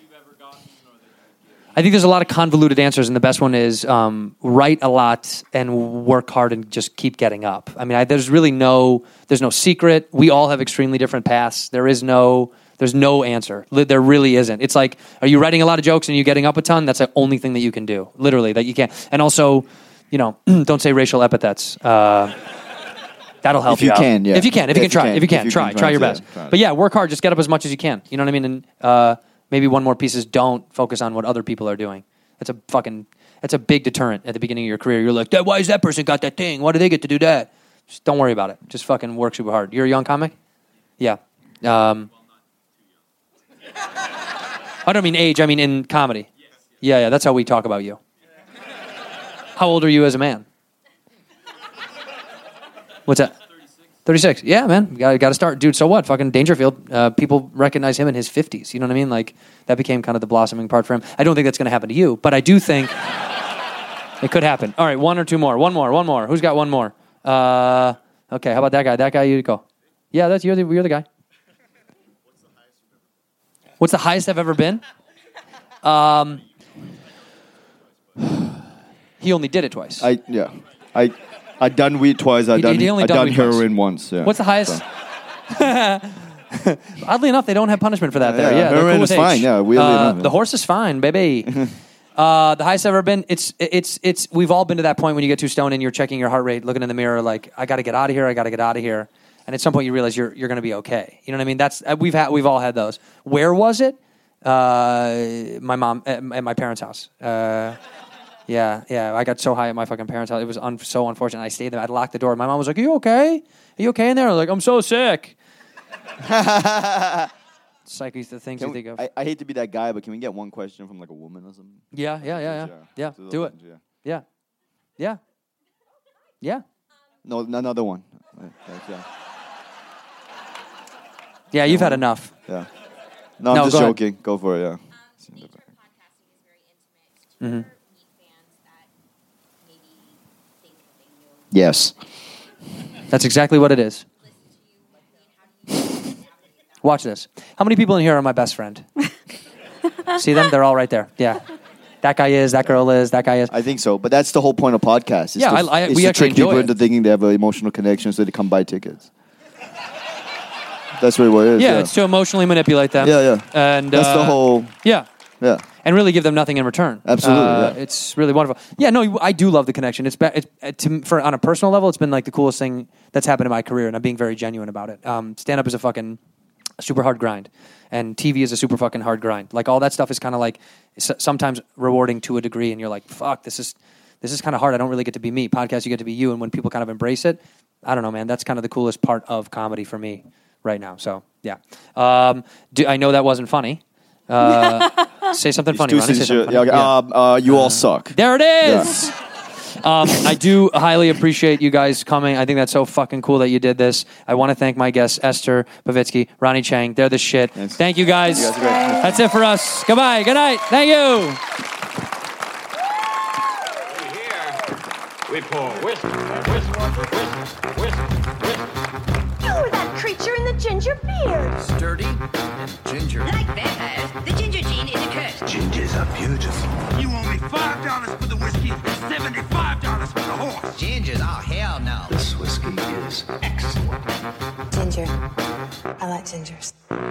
[SPEAKER 4] I think there's a lot of convoluted answers, and the best one is write a lot and work hard and just keep getting up. I mean, there's no secret. We all have extremely different paths. There's no answer. There really isn't. It's like, are you writing a lot of jokes and you getting up a ton? That's the only thing that you can do, literally, that you can't. And also, don't say racial epithets. That'll help
[SPEAKER 6] If you
[SPEAKER 4] out.
[SPEAKER 6] can, yeah.
[SPEAKER 4] If you can try your
[SPEAKER 6] yeah,
[SPEAKER 4] best.
[SPEAKER 6] try.
[SPEAKER 4] But yeah, work hard. Just get up as much as you can. You know what I mean? And maybe one more piece is don't focus on what other people are doing. That's a big deterrent at the beginning of your career. You're like, why is that person got that thing? Why do they get to do that? Just don't worry about it. Just fucking work super hard. You're a young comic? Yeah. I don't mean age. I mean in comedy. Yeah. That's how we talk about you. How old are you as a man? What's that? 36. Yeah, man. Got to start. Dude, so what? Fucking Dangerfield. People recognize him in his 50s. You know what I mean? Like, that became kind of the blossoming part for him. I don't think that's going to happen to you, but I do think it could happen. All right, one or two more. One more. Who's got one more? Okay, how about that guy? That guy, you go. Yeah, you're the guy. What's the highest I've ever been? He only did it twice.
[SPEAKER 6] I done weed twice. I done
[SPEAKER 4] weed
[SPEAKER 6] heroin
[SPEAKER 4] twice.
[SPEAKER 6] once. Yeah.
[SPEAKER 4] What's the highest? Oddly enough, they don't have punishment for that there.
[SPEAKER 6] Yeah,
[SPEAKER 4] Yeah, they're
[SPEAKER 6] heroin
[SPEAKER 4] cool with
[SPEAKER 6] is fine.
[SPEAKER 4] age.
[SPEAKER 6] Yeah, weirdly enough, yeah.
[SPEAKER 4] The horse is fine, baby. The highest I've ever been. It's. We've all been to that point when you get too stoned and you're checking your heart rate, looking in the mirror, like, I got to get out of here. And at some point you realize you're going to be okay. You know what I mean? That's we've all had those. Where was it? My mom at my parents' house. Yeah. I got so high at my fucking parents' house. It was so unfortunate. I stayed there. I'd lock the door. My mom was like, "Are you okay? Are you okay in there?" I was like, "I'm so sick." It's like the things you think of.
[SPEAKER 6] I hate to be that guy, but can we get one question from like a woman or something?
[SPEAKER 4] Yeah. Do it. Yeah.
[SPEAKER 6] No, another one.
[SPEAKER 4] Yeah, you've had enough.
[SPEAKER 6] Yeah. No, I'm
[SPEAKER 4] No,
[SPEAKER 6] just
[SPEAKER 4] go ahead.
[SPEAKER 6] joking. Go for it. Yeah.
[SPEAKER 7] Podcasting is very intimate. Do you ever meet fans that maybe think that they know
[SPEAKER 6] Yes.
[SPEAKER 4] That's exactly what it is.
[SPEAKER 7] listen to you? How do you navigate that?
[SPEAKER 4] Watch this. How many people in here are my best friend? See them? They're all right there. Yeah. That guy is, that girl is, that guy is.
[SPEAKER 6] I think so, but that's the whole point of podcasts.
[SPEAKER 4] Yeah, we
[SPEAKER 6] to
[SPEAKER 4] actually
[SPEAKER 6] trick people
[SPEAKER 4] enjoy it.
[SPEAKER 6] into thinking they have an emotional connection, so they come buy tickets. That's really what it is.
[SPEAKER 4] Yeah, it's to emotionally manipulate them.
[SPEAKER 6] Yeah.
[SPEAKER 4] And
[SPEAKER 6] That's the whole.
[SPEAKER 4] Yeah.
[SPEAKER 6] Yeah.
[SPEAKER 4] And really give them nothing in return.
[SPEAKER 6] Absolutely, yeah.
[SPEAKER 4] It's really wonderful. Yeah, no, I do love the connection. On a personal level, it's been like the coolest thing that's happened in my career, and I'm being very genuine about it. Stand up is a fucking super hard grind, and TV is a super fucking hard grind. Like all that stuff is kind of like sometimes rewarding to a degree, and you're like, fuck, this is kind of hard. I don't really get to be me. Podcast, you get to be you, and when people kind of embrace it, I don't know, man. That's kind of the coolest part of comedy for me right now. So yeah, I know that wasn't funny. Say something funny.
[SPEAKER 6] Too
[SPEAKER 4] Ronnie, say
[SPEAKER 6] sincere.
[SPEAKER 4] something funny.
[SPEAKER 6] Yeah, you all suck.
[SPEAKER 4] There it is. I do highly appreciate you guys coming. I think that's so fucking cool that you did this. I want to thank my guests, Esther Pavitsky, Ronnie Chang. They're the shit.
[SPEAKER 6] Thanks.
[SPEAKER 4] Thank you guys.
[SPEAKER 6] You guys are great.
[SPEAKER 4] That's it for us. Goodbye. Good night. Thank you.
[SPEAKER 2] Here, we pour whiskey, whiskey, whiskey, whiskey.
[SPEAKER 3] You were that creature in the ginger beard.
[SPEAKER 8] Sturdy and ginger.
[SPEAKER 9] Like vampires, the ginger gene is a curse.
[SPEAKER 8] Gingers are beautiful.
[SPEAKER 10] You owe me $5 for the whiskey and $75 for the horse.
[SPEAKER 9] Gingers? Oh, hell no.
[SPEAKER 8] This whiskey is excellent.
[SPEAKER 11] Ginger. I like gingers.